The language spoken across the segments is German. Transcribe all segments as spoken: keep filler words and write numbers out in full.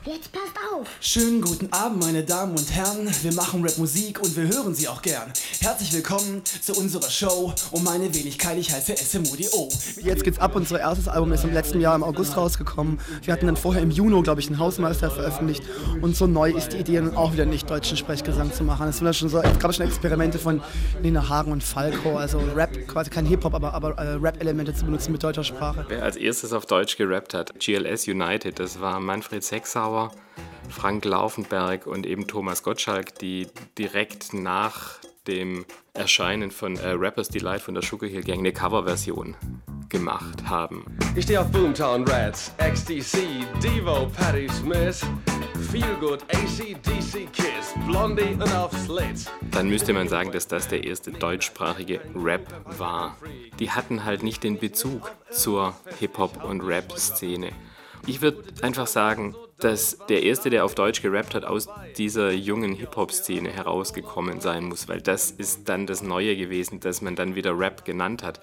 Jetzt passt auf! Schönen guten Abend, meine Damen und Herren. Wir machen Rapmusik und wir hören sie auch gern. Herzlich willkommen zu unserer Show. Um meine Wenigkeit, ich heiße S M O D O. Jetzt geht's ab. Unser erstes Album ist im letzten Jahr im August rausgekommen. Wir hatten dann vorher im Juni, glaube ich, einen Hausmeister veröffentlicht. Und so neu ist die Idee, dann auch wieder nicht deutschen Sprechgesang zu machen. Es sind schon so, es gab schon Experimente von Nina Hagen und Falco, also Rap, quasi kein Hip-Hop, aber, aber äh, Rap-Elemente zu benutzen mit deutscher Sprache. Wer als erstes auf Deutsch gerappt hat, G L S United, das war Manfred Sechsauer, Frank Laufenberg und eben Thomas Gottschalk, die direkt nach dem Erscheinen von äh, Rappers Delight von der Sugar Hill Gang eine Coverversion gemacht haben. Ich stehe auf Boomtown Rats, X T C, Devo, Patti Smith, Feelgood, A C D C Kiss, Blondie und auf Slits. Dann müsste man sagen, dass das der erste deutschsprachige Rap war. Die hatten halt nicht den Bezug zur Hip-Hop- und Rap-Szene. Ich würde einfach sagen, dass der Erste, der auf Deutsch gerappt hat, aus dieser jungen Hip-Hop-Szene herausgekommen sein muss, weil das ist dann das Neue gewesen, das man dann wieder Rap genannt hat.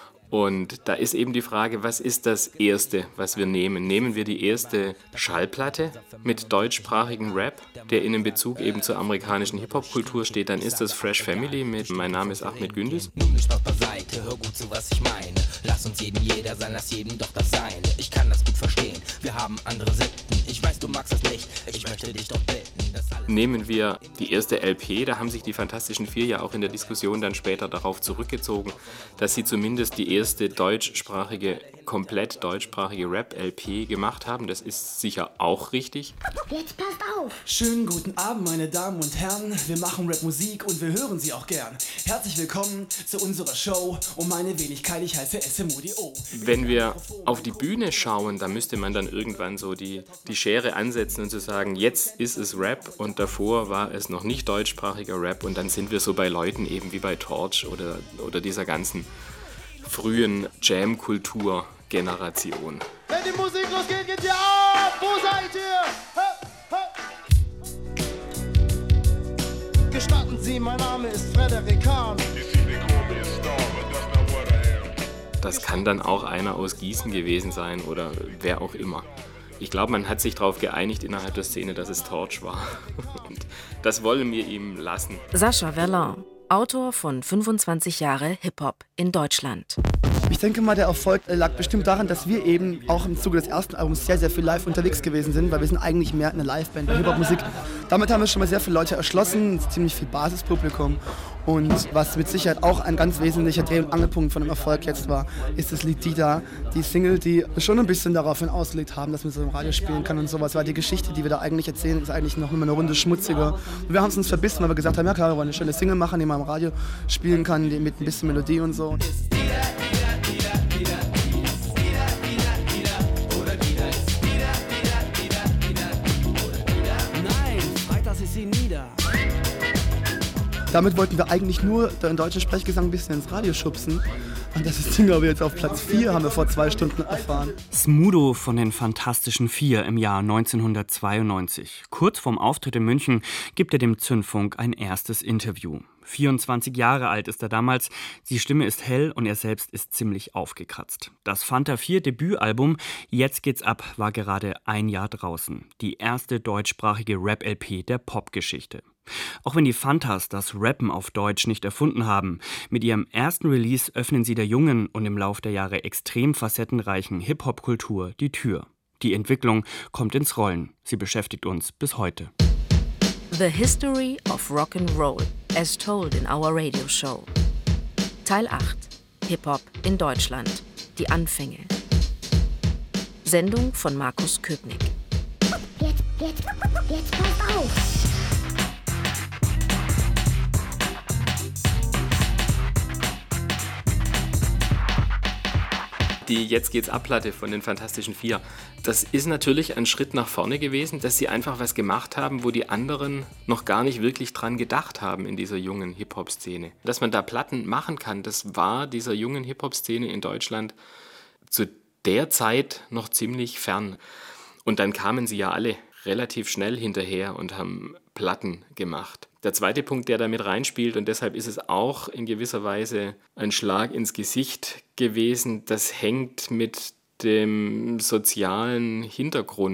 Und da ist eben die Frage, was ist das Erste, was wir nehmen? Nehmen wir die erste Schallplatte mit deutschsprachigem Rap, der in einem Bezug eben zur amerikanischen Hip-Hop-Kultur steht, dann ist das Fresh Family mit Mein Name ist Ahmed Gündüz. Nun nicht Spaß beiseite, hör gut zu, was ich meine. Lass uns jedem jeder sein, lass jedem doch das Seine. Ich kann das gut verstehen, wir haben andere Sitten. Ich weiß, du magst das nicht, ich möchte dich doch bitten. Nehmen wir die erste L P, da haben sich die Fantastischen Vier ja auch in der Diskussion dann später darauf zurückgezogen, dass sie zumindest die erste deutschsprachige, komplett deutschsprachige Rap-L P gemacht haben. Das ist sicher auch richtig. Jetzt passt auf! Schönen guten Abend, meine Damen und Herren. Wir machen Rapmusik und wir hören sie auch gern. Herzlich willkommen zu unserer Show. Um meine Wenigkeit, ich heiße S M O D O. Wenn wir auf die Bühne schauen, da müsste man dann irgendwann so die, die Schere ansetzen und zu sagen, jetzt ist es Rap und davor war es noch nicht deutschsprachiger Rap und dann sind wir so bei Leuten eben wie bei Torch oder, oder dieser ganzen frühen Jam-Kultur-Generation. Wenn die Musik losgeht, geht ihr ab! Wo seid ihr? Ha, ha. Gestatten Sie, mein Name ist Frederik Hahn. Das kann dann auch einer aus Gießen gewesen sein oder wer auch immer. Ich glaube, man hat sich darauf geeinigt innerhalb der Szene, dass es Torch war. Und das wollen wir ihm lassen. Sascha Verlan, Autor von fünfundzwanzig Jahre Hip-Hop in Deutschland. Ich denke mal, der Erfolg lag bestimmt daran, dass wir eben auch im Zuge des ersten Albums sehr, sehr viel live unterwegs gewesen sind, weil wir sind eigentlich mehr eine Liveband bei Hip-Hop-Musik. Damit haben wir schon mal sehr viele Leute erschlossen, ziemlich viel Basispublikum. Und was mit Sicherheit auch ein ganz wesentlicher Dreh- und Angelpunkt von dem Erfolg jetzt war, ist das Lied Dida, die Single, die schon ein bisschen daraufhin ausgelegt haben, dass man so im Radio spielen kann und sowas. Weil die Geschichte, die wir da eigentlich erzählen, ist eigentlich noch immer eine Runde schmutziger. Und wir haben es uns verbissen, weil wir gesagt haben, ja klar, wir wollen eine schöne Single machen, die man im Radio spielen kann, die mit ein bisschen Melodie und so. Damit wollten wir eigentlich nur den deutschen Sprechgesang ein bisschen ins Radio schubsen. Und das ist, glaube ich, jetzt auf Platz vier, haben wir vor zwei Stunden erfahren. Smudo von den Fantastischen Vier im Jahr neunzehnhundertzweiundneunzig. Kurz vorm Auftritt in München gibt er dem Zündfunk ein erstes Interview. vierundzwanzig Jahre alt ist er damals, die Stimme ist hell und er selbst ist ziemlich aufgekratzt. Das Fanta vier Debütalbum Jetzt geht's ab war gerade ein Jahr draußen. Die erste deutschsprachige Rap-L P der Popgeschichte. Auch wenn die Fantas das Rappen auf Deutsch nicht erfunden haben, mit ihrem ersten Release öffnen sie der jungen und im Lauf der Jahre extrem facettenreichen Hip-Hop-Kultur die Tür. Die Entwicklung kommt ins Rollen. Sie beschäftigt uns bis heute. The History of Rock'n'Roll, as told in our radio show. Teil acht. Hip-Hop in Deutschland. Die Anfänge. Sendung von Markus Köpnick. Jetzt, jetzt, jetzt passt auf! Die Jetzt geht's ab Platte von den Fantastischen Vier, das ist natürlich ein Schritt nach vorne gewesen, dass sie einfach was gemacht haben, wo die anderen noch gar nicht wirklich dran gedacht haben in dieser jungen Hip-Hop-Szene. Dass man da Platten machen kann, das war dieser jungen Hip-Hop-Szene in Deutschland zu der Zeit noch ziemlich fern. Und dann kamen sie ja alle relativ schnell hinterher und haben Platten gemacht. Der zweite Punkt, der da mit reinspielt, und deshalb ist es auch in gewisser Weise ein Schlag ins Gesicht gewesen, das hängt mit dem sozialen Hintergrund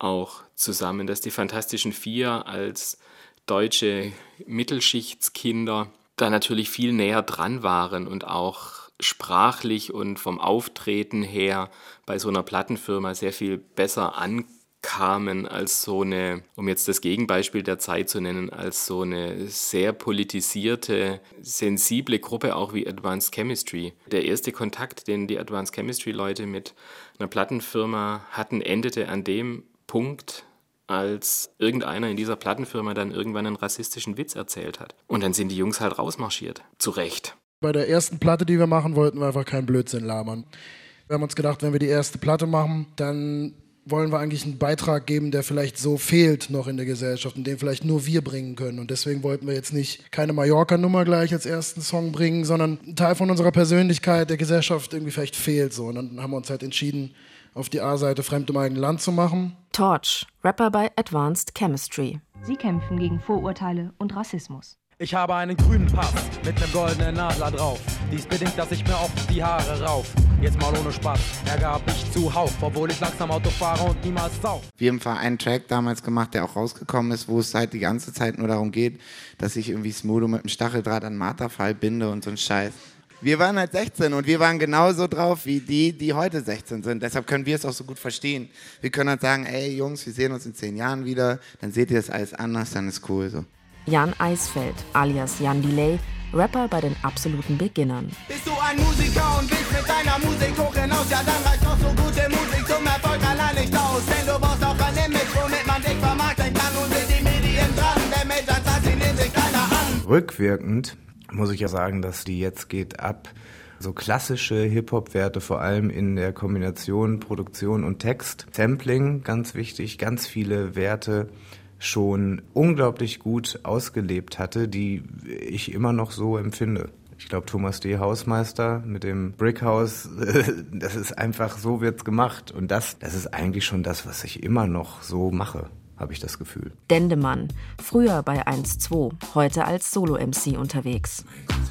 auch zusammen, dass die Fantastischen Vier als deutsche Mittelschichtskinder da natürlich viel näher dran waren und auch sprachlich und vom Auftreten her bei so einer Plattenfirma sehr viel besser ankamen als so eine, um jetzt das Gegenbeispiel der Zeit zu nennen, als so eine sehr politisierte, sensible Gruppe auch wie Advanced Chemistry. Der erste Kontakt, den die Advanced Chemistry-Leute mit einer Plattenfirma hatten, endete an dem Punkt, als irgendeiner in dieser Plattenfirma dann irgendwann einen rassistischen Witz erzählt hat. Und dann sind die Jungs halt rausmarschiert. Zu Recht. Bei der ersten Platte, die wir machen, wollten wir einfach keinen Blödsinn labern. Wir haben uns gedacht, wenn wir die erste Platte machen, dann wollen wir eigentlich einen Beitrag geben, der vielleicht so fehlt noch in der Gesellschaft und den vielleicht nur wir bringen können. Und deswegen wollten wir jetzt nicht keine Mallorca-Nummer gleich als ersten Song bringen, sondern ein Teil von unserer Persönlichkeit der Gesellschaft irgendwie vielleicht fehlt so. Und dann haben wir uns halt entschieden, auf die A-Seite Fremd im eigenen Land zu machen. Torch, Rapper bei Advanced Chemistry. Sie kämpfen gegen Vorurteile und Rassismus. Ich habe einen grünen Pass mit einem goldenen Adler drauf. Dies bedingt, dass ich mir oft die Haare rauf. Jetzt mal ohne Spaß, Ärger hab ich zuhauf, obwohl ich langsam Auto fahre und niemals sauf. Wir haben einen Track damals gemacht, der auch rausgekommen ist, wo es halt die ganze Zeit nur darum geht, dass ich irgendwie Smodo mit einem Stacheldraht an Marterpfahl binde und so ein Scheiß. Wir waren halt sechzehn und wir waren genauso drauf wie die, die heute sechzehn sind. Deshalb können wir es auch so gut verstehen. Wir können halt sagen, ey Jungs, wir sehen uns in zehn Jahren wieder, dann seht ihr das alles anders, dann ist cool so. Jan Eisfeld, alias Jan Delay, Rapper bei den absoluten Beginnern. Bist du ein Musiker und willst mit deiner Musik hoch hinaus, ja dann reicht noch so gute Musik zum Erfolg allein nicht aus. Denn du brauchst auch ein Image, womit man dich vermarkten kann und sind die Medien dran, der Mensch als Satz, sie nehmen sich keiner an. Rückwirkend muss ich ja sagen, dass die Jetzt geht ab so klassische Hip-Hop-Werte, vor allem in der Kombination Produktion und Text, Sampling, ganz wichtig, ganz viele Werte schon unglaublich gut ausgelebt hatte, die ich immer noch so empfinde. Ich glaube, Thomas D. Hausmeister mit dem Brickhouse, das ist einfach, so wird's gemacht. Und das, das ist eigentlich schon das, was ich immer noch so mache, habe ich das Gefühl. Dendemann, früher bei eins zwei, heute als Solo-M C unterwegs.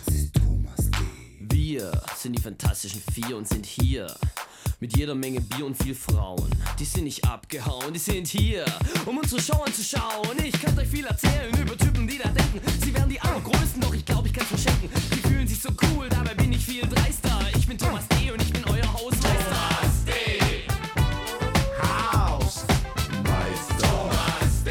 Wir sind die Fantastischen Vier und sind hier mit jeder Menge Bier und viel Frauen. Die sind nicht abgehauen, die sind hier, um unsere Show anzuschauen. Ich kann euch viel erzählen über Typen, die da denken, sie wären die Allergrößten, doch ich glaube, ich kann's verschenken. Die fühlen sich so cool, dabei bin ich viel dreister. Ich bin Thomas D. und ich bin euer Hausmeister. Thomas D. Hausmeister. Thomas D.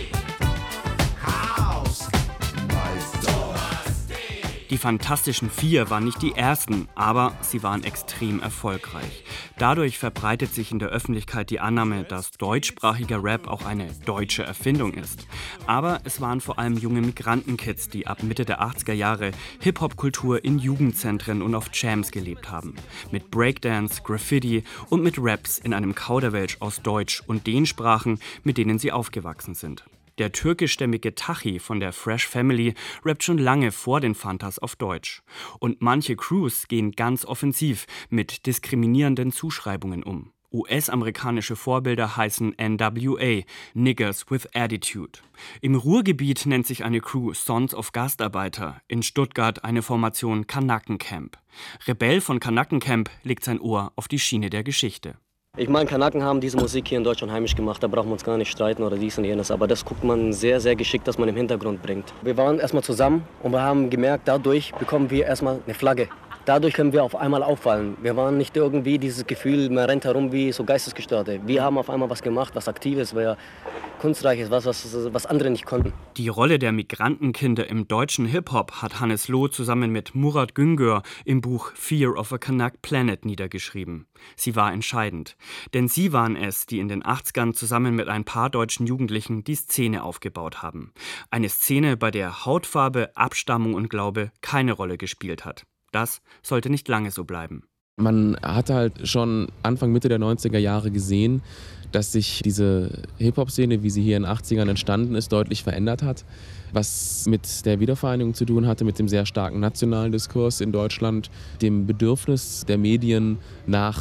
Hausmeister. Die Fantastischen Vier waren nicht die ersten, aber sie waren extrem erfolgreich. Dadurch verbreitet sich in der Öffentlichkeit die Annahme, dass deutschsprachiger Rap auch eine deutsche Erfindung ist. Aber es waren vor allem junge Migrantenkids, die ab Mitte der achtziger Jahre Hip-Hop-Kultur in Jugendzentren und auf Jams gelebt haben. Mit Breakdance, Graffiti und mit Raps in einem Kauderwelsch aus Deutsch und den Sprachen, mit denen sie aufgewachsen sind. Der türkischstämmige Tachi von der Fresh Family rappt schon lange vor den Fantas auf Deutsch. Und manche Crews gehen ganz offensiv mit diskriminierenden Zuschreibungen um. U S-amerikanische Vorbilder heißen N W A, Niggers with Attitude. Im Ruhrgebiet nennt sich eine Crew Sons of Gastarbeiter, in Stuttgart eine Formation Kanackencamp. Rebell von Kanackencamp legt sein Ohr auf die Schiene der Geschichte. Ich meine, Kanaken haben diese Musik hier in Deutschland heimisch gemacht, da brauchen wir uns gar nicht streiten oder dies und jenes, aber das guckt man sehr, sehr geschickt, dass man im Hintergrund bringt. Wir waren erstmal zusammen und wir haben gemerkt, dadurch bekommen wir erstmal eine Flagge. Dadurch können wir auf einmal auffallen. Wir waren nicht irgendwie dieses Gefühl, man rennt herum wie so Geistesgestörte. Wir haben auf einmal was gemacht, was Aktives, was Kunstreiches, was, was, was andere nicht konnten. Die Rolle der Migrantenkinder im deutschen Hip-Hop hat Hannes Loh zusammen mit Murat Güngör im Buch Fear of a Kanak Planet niedergeschrieben. Sie war entscheidend, denn sie waren es, die in den achtzigern zusammen mit ein paar deutschen Jugendlichen die Szene aufgebaut haben. Eine Szene, bei der Hautfarbe, Abstammung und Glaube keine Rolle gespielt hat. Das sollte nicht lange so bleiben. Man hat halt schon Anfang, Mitte der neunziger Jahre gesehen, dass sich diese Hip-Hop-Szene, wie sie hier in den achtzigern entstanden ist, deutlich verändert hat. Was mit der Wiedervereinigung zu tun hatte, mit dem sehr starken nationalen Diskurs in Deutschland, dem Bedürfnis der Medien nach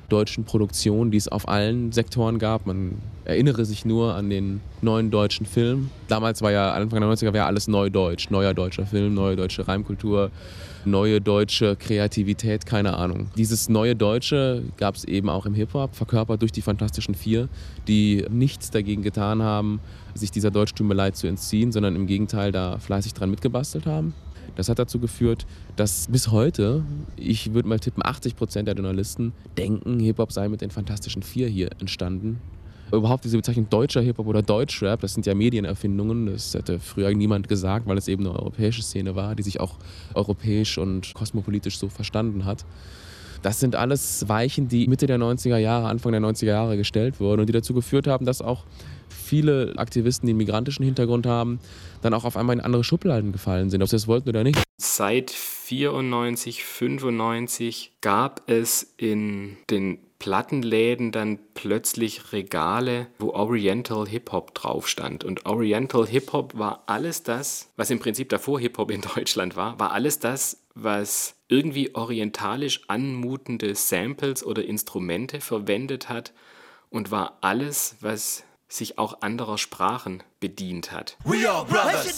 deutschen Produktionen, die es auf allen Sektoren gab. Man erinnere sich nur an den neuen deutschen Film. Damals war ja, Anfang der neunziger, war ja alles neudeutsch. Neuer deutscher Film, neue deutsche Reimkultur, neue deutsche Kreativität, keine Ahnung. Dieses neue Deutsche gab es eben auch im Hip-Hop, verkörpert durch die Fantastischen Vier, die nichts dagegen getan haben, sich dieser Deutschtümelei zu entziehen, sondern im Gegenteil da fleißig dran mitgebastelt haben. Das hat dazu geführt, dass bis heute, ich würde mal tippen, achtzig Prozent der Journalisten denken, Hip-Hop sei mit den Fantastischen Vier hier entstanden. Überhaupt diese Bezeichnung deutscher Hip-Hop oder Deutschrap, das sind ja Medienerfindungen, das hätte früher niemand gesagt, weil es eben eine europäische Szene war, die sich auch europäisch und kosmopolitisch so verstanden hat. Das sind alles Weichen, die Mitte der neunziger Jahre, Anfang der neunziger Jahre gestellt wurden und die dazu geführt haben, dass auch viele Aktivisten, die einen migrantischen Hintergrund haben, dann auch auf einmal in andere Schubladen gefallen sind, ob sie das wollten oder nicht. Seit vierundneunzig, fünfundneunzig gab es in den Plattenläden dann plötzlich Regale, wo Oriental Hip-Hop drauf stand. Und Oriental Hip-Hop war alles das, was im Prinzip davor Hip-Hop in Deutschland war, war alles das, was irgendwie orientalisch anmutende Samples oder Instrumente verwendet hat und war alles, was sich auch anderer Sprachen bedient hat. We are brothers.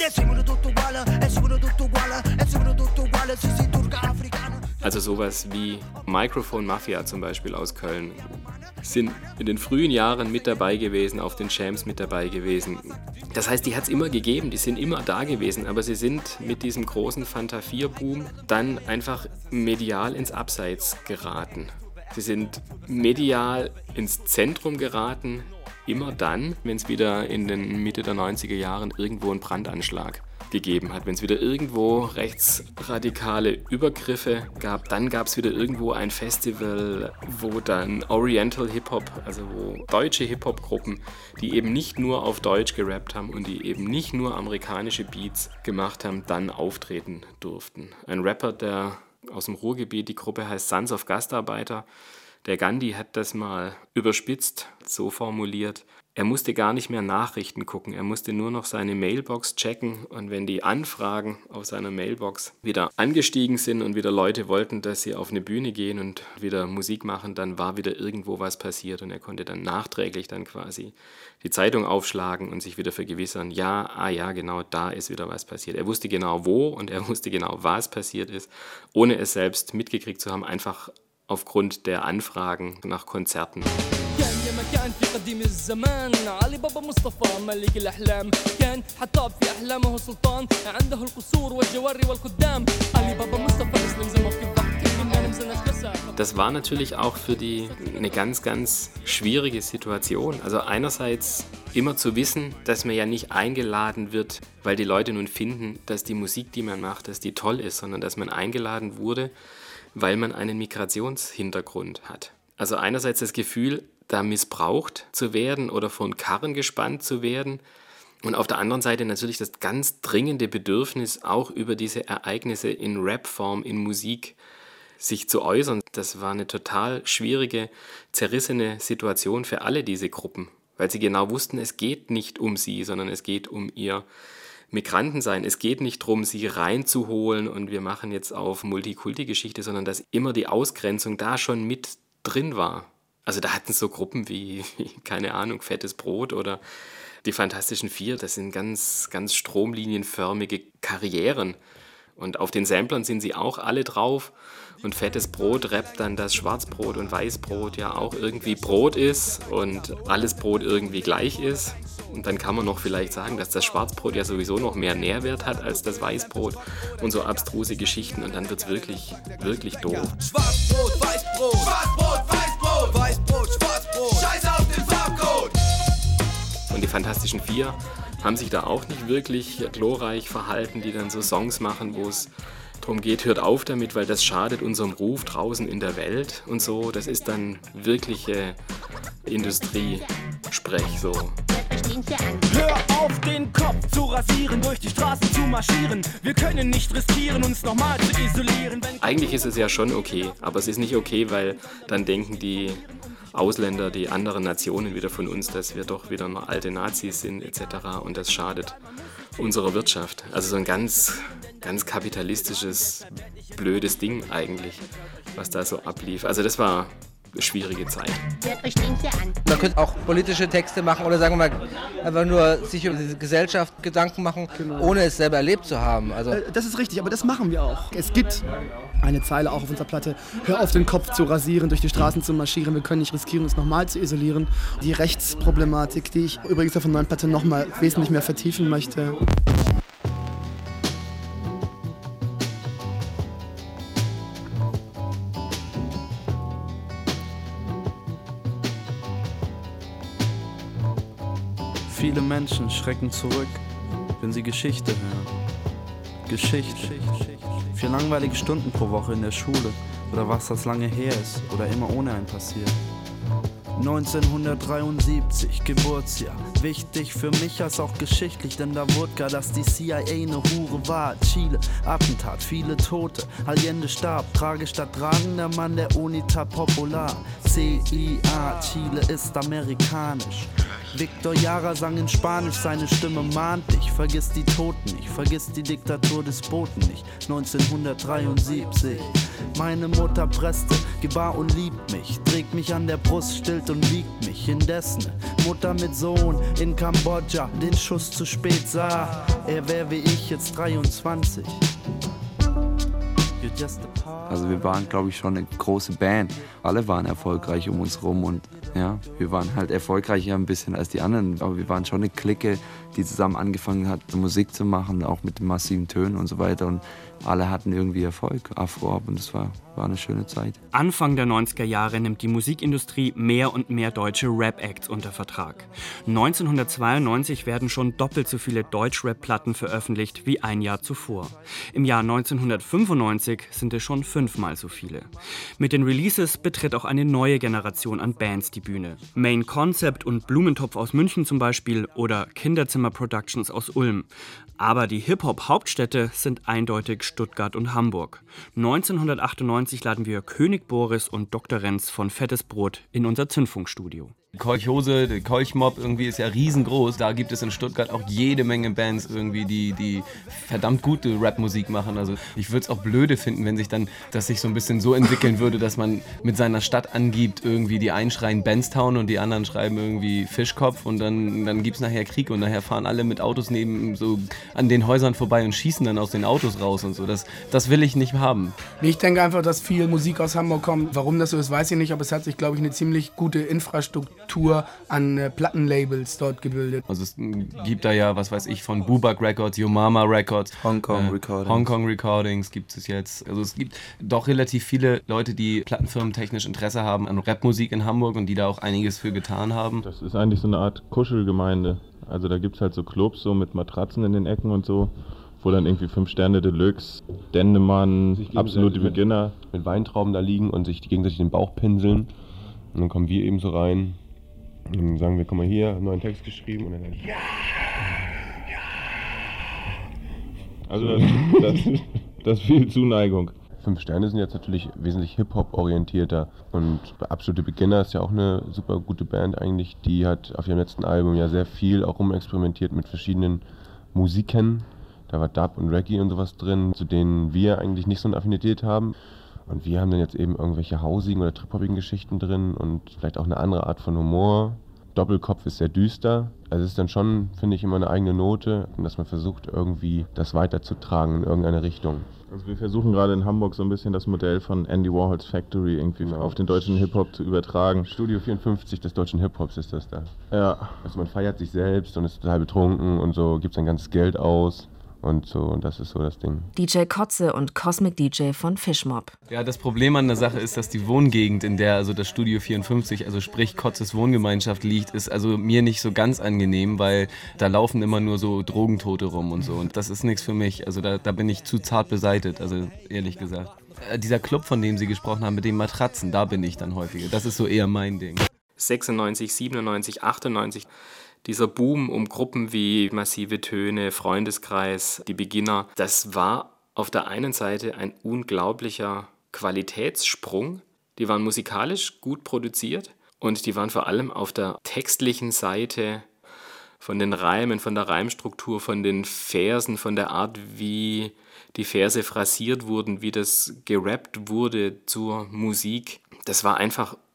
Also sowas wie Microphone Mafia zum Beispiel aus Köln sind in den frühen Jahren mit dabei gewesen, auf den Jams mit dabei gewesen. Das heißt, die hat es immer gegeben, die sind immer da gewesen, aber sie sind mit diesem großen Fanta vier Boom dann einfach medial ins Abseits geraten. Sie sind medial ins Zentrum geraten, immer dann, wenn es wieder in den Mitte der neunziger Jahren irgendwo einen Brandanschlag gegeben hat. Wenn es wieder irgendwo rechtsradikale Übergriffe gab, dann gab es wieder irgendwo ein Festival, wo dann Oriental Hip-Hop, also wo deutsche Hip-Hop-Gruppen, die eben nicht nur auf Deutsch gerappt haben und die eben nicht nur amerikanische Beats gemacht haben, dann auftreten durften. Ein Rapper, der aus dem Ruhrgebiet, die Gruppe heißt Sons of Gastarbeiter, der Gandhi hat das mal überspitzt so formuliert: Er musste gar nicht mehr Nachrichten gucken, er musste nur noch seine Mailbox checken, und wenn die Anfragen auf seiner Mailbox wieder angestiegen sind und wieder Leute wollten, dass sie auf eine Bühne gehen und wieder Musik machen, dann war wieder irgendwo was passiert und er konnte dann nachträglich dann quasi die Zeitung aufschlagen und sich wieder vergewissern, ja, ah ja, genau, da ist wieder was passiert. Er wusste genau wo und er wusste genau, was passiert ist, ohne es selbst mitgekriegt zu haben, einfach aufgrund der Anfragen nach Konzerten. كان يا مكان في قديم الزمان علي بابا مصطفى ملك الأحلام كان حطاب في أحلامه سلطان عنده القصور والجواري والقدام علي بابا مصطفى مسلم زي ما في الضحك كنا نمزناش كسا. Das war natürlich auch für die eine ganz, ganz schwierige Situation. Also einerseits immer zu wissen, dass man ja nicht eingeladen wird, weil die Leute nun finden, dass die Musik, die man macht, dass die toll ist, sondern dass man eingeladen wurde, weil man einen Migrationshintergrund hat. Also einerseits das Gefühl, da missbraucht zu werden oder von Karren gespannt zu werden, und auf der anderen Seite natürlich das ganz dringende Bedürfnis, auch über diese Ereignisse in Rapform, in Musik sich zu äußern. Das war eine total schwierige, zerrissene Situation für alle diese Gruppen, weil sie genau wussten, es geht nicht um sie, sondern es geht um ihr Migrantensein. Es geht nicht darum, sie reinzuholen und wir machen jetzt auf Multikulti-Geschichte, sondern dass immer die Ausgrenzung da schon mit drin war. Also da hatten so Gruppen wie, keine Ahnung, Fettes Brot oder die Fantastischen Vier, das sind ganz, ganz stromlinienförmige Karrieren. Und auf den Samplern sind sie auch alle drauf. Und Fettes Brot rappt dann, dass Schwarzbrot und Weißbrot ja auch irgendwie Brot ist und alles Brot irgendwie gleich ist. Und dann kann man noch vielleicht sagen, dass das Schwarzbrot ja sowieso noch mehr Nährwert hat als das Weißbrot und so abstruse Geschichten. Und dann wird es wirklich, wirklich doof. Schwarzbrot, Weißbrot, Schwarzbrot, Weißbrot, Weißbrot, Schwarzbrot, Scheiß auf den Farbcode. Und die Fantastischen Vier haben sich da auch nicht wirklich glorreich verhalten, die dann so Songs machen, wo es darum geht, hört auf damit, weil das schadet unserem Ruf draußen in der Welt und so. Das ist dann wirkliche Industriesprech so. Hör auf, den Kopf zu rasieren, durch die Straßen zu marschieren. Wir können nicht riskieren, uns nochmal zu isolieren. Eigentlich ist es ja schon okay, aber es ist nicht okay, weil dann denken die Ausländer, die anderen Nationen wieder von uns, dass wir doch wieder noch alte Nazis sind et cetera. Und das schadet unserer Wirtschaft. Also so ein ganz, ganz kapitalistisches, blödes Ding eigentlich, was da so ablief. Also das war schwierige Zeit. Hört euch den hier an. Man könnte auch politische Texte machen oder sagen wir mal einfach nur sich über die Gesellschaft Gedanken machen, genau, ohne es selber erlebt zu haben. Also das ist richtig, aber das machen wir auch. Es gibt eine Zeile auch auf unserer Platte: Hör auf, den Kopf zu rasieren, durch die Straßen zu marschieren, wir können nicht riskieren, uns nochmal zu isolieren. Die Rechtsproblematik, die ich übrigens auf der neuen Platte nochmal wesentlich mehr vertiefen möchte. Viele Menschen schrecken zurück, wenn sie Geschichte hören. Geschichte. Vier langweilige Stunden pro Woche in der Schule oder was das lange her ist oder immer ohne einen passiert. neunzehnhundertdreiundsiebzig, Geburtsjahr. Wichtig für mich als auch geschichtlich, denn da wurde klar, dass die C I A eine Hure war. Chile, Attentat, viele Tote, Allende starb. Tragisch statt tragender Mann der UNITA Popular. C I A, Chile ist amerikanisch. Victor Jara sang in Spanisch, seine Stimme mahnt dich. Vergiss die Toten nicht, vergiss die Diktatur des Boten nicht. neunzehnhundertdreiundsiebzig, meine Mutter presste, gebar und liebt mich. Trägt mich an der Brust, stillt und wiegt mich. Indessen, Mutter mit Sohn in Kambodscha, den Schuss zu spät sah. Er wär wie ich jetzt dreiundzwanzig. Also wir waren, glaube ich, schon eine große Band. Alle waren erfolgreich um uns rum und ja, wir waren halt erfolgreicher ein bisschen als die anderen. Aber wir waren schon eine Clique, die zusammen angefangen hat, Musik zu machen, auch mit den massiven Tönen und so weiter. Und alle hatten irgendwie Erfolg, Afro-Ab, und das war, war eine schöne Zeit. Anfang der neunziger Jahre nimmt die Musikindustrie mehr und mehr deutsche Rap-Acts unter Vertrag. neunzehnhundertzweiundneunzig werden schon doppelt so viele Deutsch-Rap-Platten veröffentlicht wie ein Jahr zuvor. Im Jahr neunzehnhundertfünfundneunzig sind es schon fünfmal so viele. Mit den Releases betritt auch eine neue Generation an Bands die Bühne. Main Concept und Blumentopf aus München zum Beispiel oder Kinderzimmer Productions aus Ulm. Aber die Hip-Hop-Hauptstädte sind eindeutig Stuttgart und Hamburg. neunzehnhundertachtundneunzig laden wir König Boris und Doktor Renz von Fettes Brot in unser Zündfunkstudio. Kolchose, der Kolchmob irgendwie ist ja riesengroß. Da gibt es in Stuttgart auch jede Menge Bands irgendwie, die, die verdammt gute Rapmusik machen. Also ich würde es auch blöde finden, wenn sich dann das sich so ein bisschen so entwickeln würde, dass man mit seiner Stadt angibt, irgendwie die einen schreien Benstown und die anderen schreiben irgendwie Fischkopf und dann, dann gibt es nachher Krieg und nachher fahren alle mit Autos neben so an den Häusern vorbei und schießen dann aus den Autos raus und so. Das, das will ich nicht haben. Ich denke einfach, dass viel Musik aus Hamburg kommt. Warum das so ist, weiß ich nicht, aber es hat sich, glaube ich, eine ziemlich gute Infrastruktur an äh, Plattenlabels dort gebildet. Also es gibt da ja, was weiß ich, von Bubak Records, Yo Mama Records, Hong Kong äh, Recordings. Hong Kong Recordings gibt es jetzt. Also es gibt doch relativ viele Leute, die Plattenfirmen technisch Interesse haben an Rapmusik in Hamburg und die da auch einiges für getan haben. Das ist eigentlich so eine Art Kuschelgemeinde. Also da gibt es halt so Clubs so mit Matratzen in den Ecken und so, wo dann irgendwie fünf Sterne Deluxe, Dendemann, absolute Beginner mit Weintrauben da liegen und sich gegenseitig den Bauch pinseln. Und dann kommen wir eben so rein und dann sagen wir, guck mal hier, einen neuen Text geschrieben und dann ja, ja. Also das, das, das ist viel Zuneigung. Fünf Sterne sind jetzt natürlich wesentlich Hip-Hop orientierter und Absolute Beginner ist ja auch eine super gute Band eigentlich. Die hat auf ihrem letzten Album ja sehr viel auch rumexperimentiert mit verschiedenen Musiken. Da war Dub und Reggae und sowas drin, zu denen wir eigentlich nicht so eine Affinität haben. Und wir haben dann jetzt eben irgendwelche hausigen oder trip-hoppigen Geschichten drin und vielleicht auch eine andere Art von Humor. Doppelkopf ist sehr düster. Also es ist dann schon, finde ich, immer eine eigene Note, dass man versucht, irgendwie das weiterzutragen in irgendeine Richtung. Also wir versuchen gerade in Hamburg so ein bisschen das Modell von Andy Warhols Factory irgendwie genau. auf den deutschen Hip-Hop zu übertragen. Studio vierundfünfzig des deutschen Hip-Hops ist das da. Ja. Also man feiert sich selbst und ist total betrunken und so, gibt sein ganzes Geld aus. Und so, und das ist so das Ding. D J Kotze und Cosmic D J von Fishmob. Ja, das Problem an der Sache ist, dass die Wohngegend, in der also das Studio vierundfünfzig, also sprich Kotzes Wohngemeinschaft liegt, ist also mir nicht so ganz angenehm, weil da laufen immer nur so Drogentote rum und so. Und das ist nichts für mich. Also da, da bin ich zu zart beseitet, also ehrlich gesagt. Äh, dieser Club, von dem Sie gesprochen haben, mit den Matratzen, da bin ich dann häufiger. Das ist so eher mein Ding. sechsundneunzig, siebenundneunzig, achtundneunzig. Dieser Boom um Gruppen wie Massive Töne, Freundeskreis, die Beginner, das war auf der einen Seite ein unglaublicher Qualitätssprung. Die waren musikalisch gut produziert und die waren vor allem auf der textlichen Seite von den Reimen, von der Reimstruktur, von den Versen, von der Art, wie die Verse phrasiert wurden, wie das gerappt wurde zur Musik. Das war einfach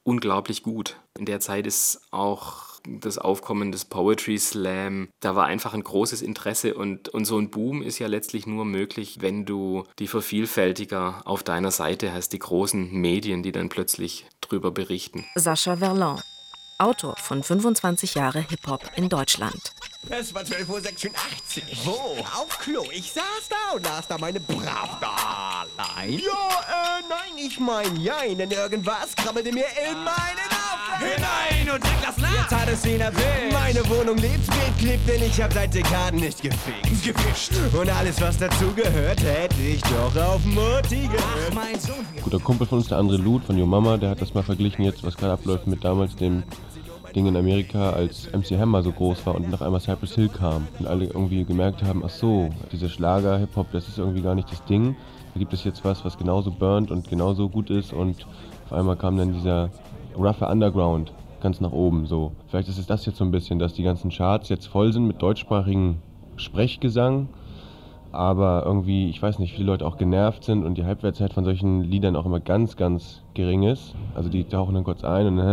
unglaublich gut. In der Zeit ist auch das Aufkommen des Poetry Slam, da war einfach ein großes Interesse und, und so ein Boom ist ja letztlich nur möglich, wenn du die Vervielfältiger auf deiner Seite hast, die großen Medien, die dann plötzlich drüber berichten. Sascha Verlan, Autor von fünfundzwanzig Jahre Hip-Hop in Deutschland. Es war zwölf Uhr sechsundachtzig. Wo? Auf Klo. Ich saß da und las da meine Brav da allein. Ja, äh, nein, ich mein jein, denn irgendwas krabbelte mir in meinen Augen hinein und direkt das nach. Jetzt hat es ihn erwischt. Meine Wohnung lebt, Bild klebt, denn ich hab seit Dekaden nicht gefickt. Gefischt. Und alles, was dazu gehört, hätte ich doch auf Mutti gehört. Ach, mein Sohn. Guter Kumpel von uns, der André Luth von Yo Mama, der hat das mal verglichen jetzt, was gerade abläuft mit damals dem Ding in Amerika, als M C Hammer so groß war und nach einmal Cypress Hill kam und alle irgendwie gemerkt haben, ach so, dieser Schlager, Hip-Hop, das ist irgendwie gar nicht das Ding. Da gibt es jetzt was, was genauso burnt und genauso gut ist und auf einmal kam dann dieser roughe Underground ganz nach oben so. Vielleicht ist es das jetzt so ein bisschen, dass die ganzen Charts jetzt voll sind mit deutschsprachigen Sprechgesang, aber irgendwie, ich weiß nicht, viele Leute auch genervt sind und die Halbwertszeit von solchen Liedern auch immer ganz, ganz gering ist. Also die tauchen dann kurz ein und,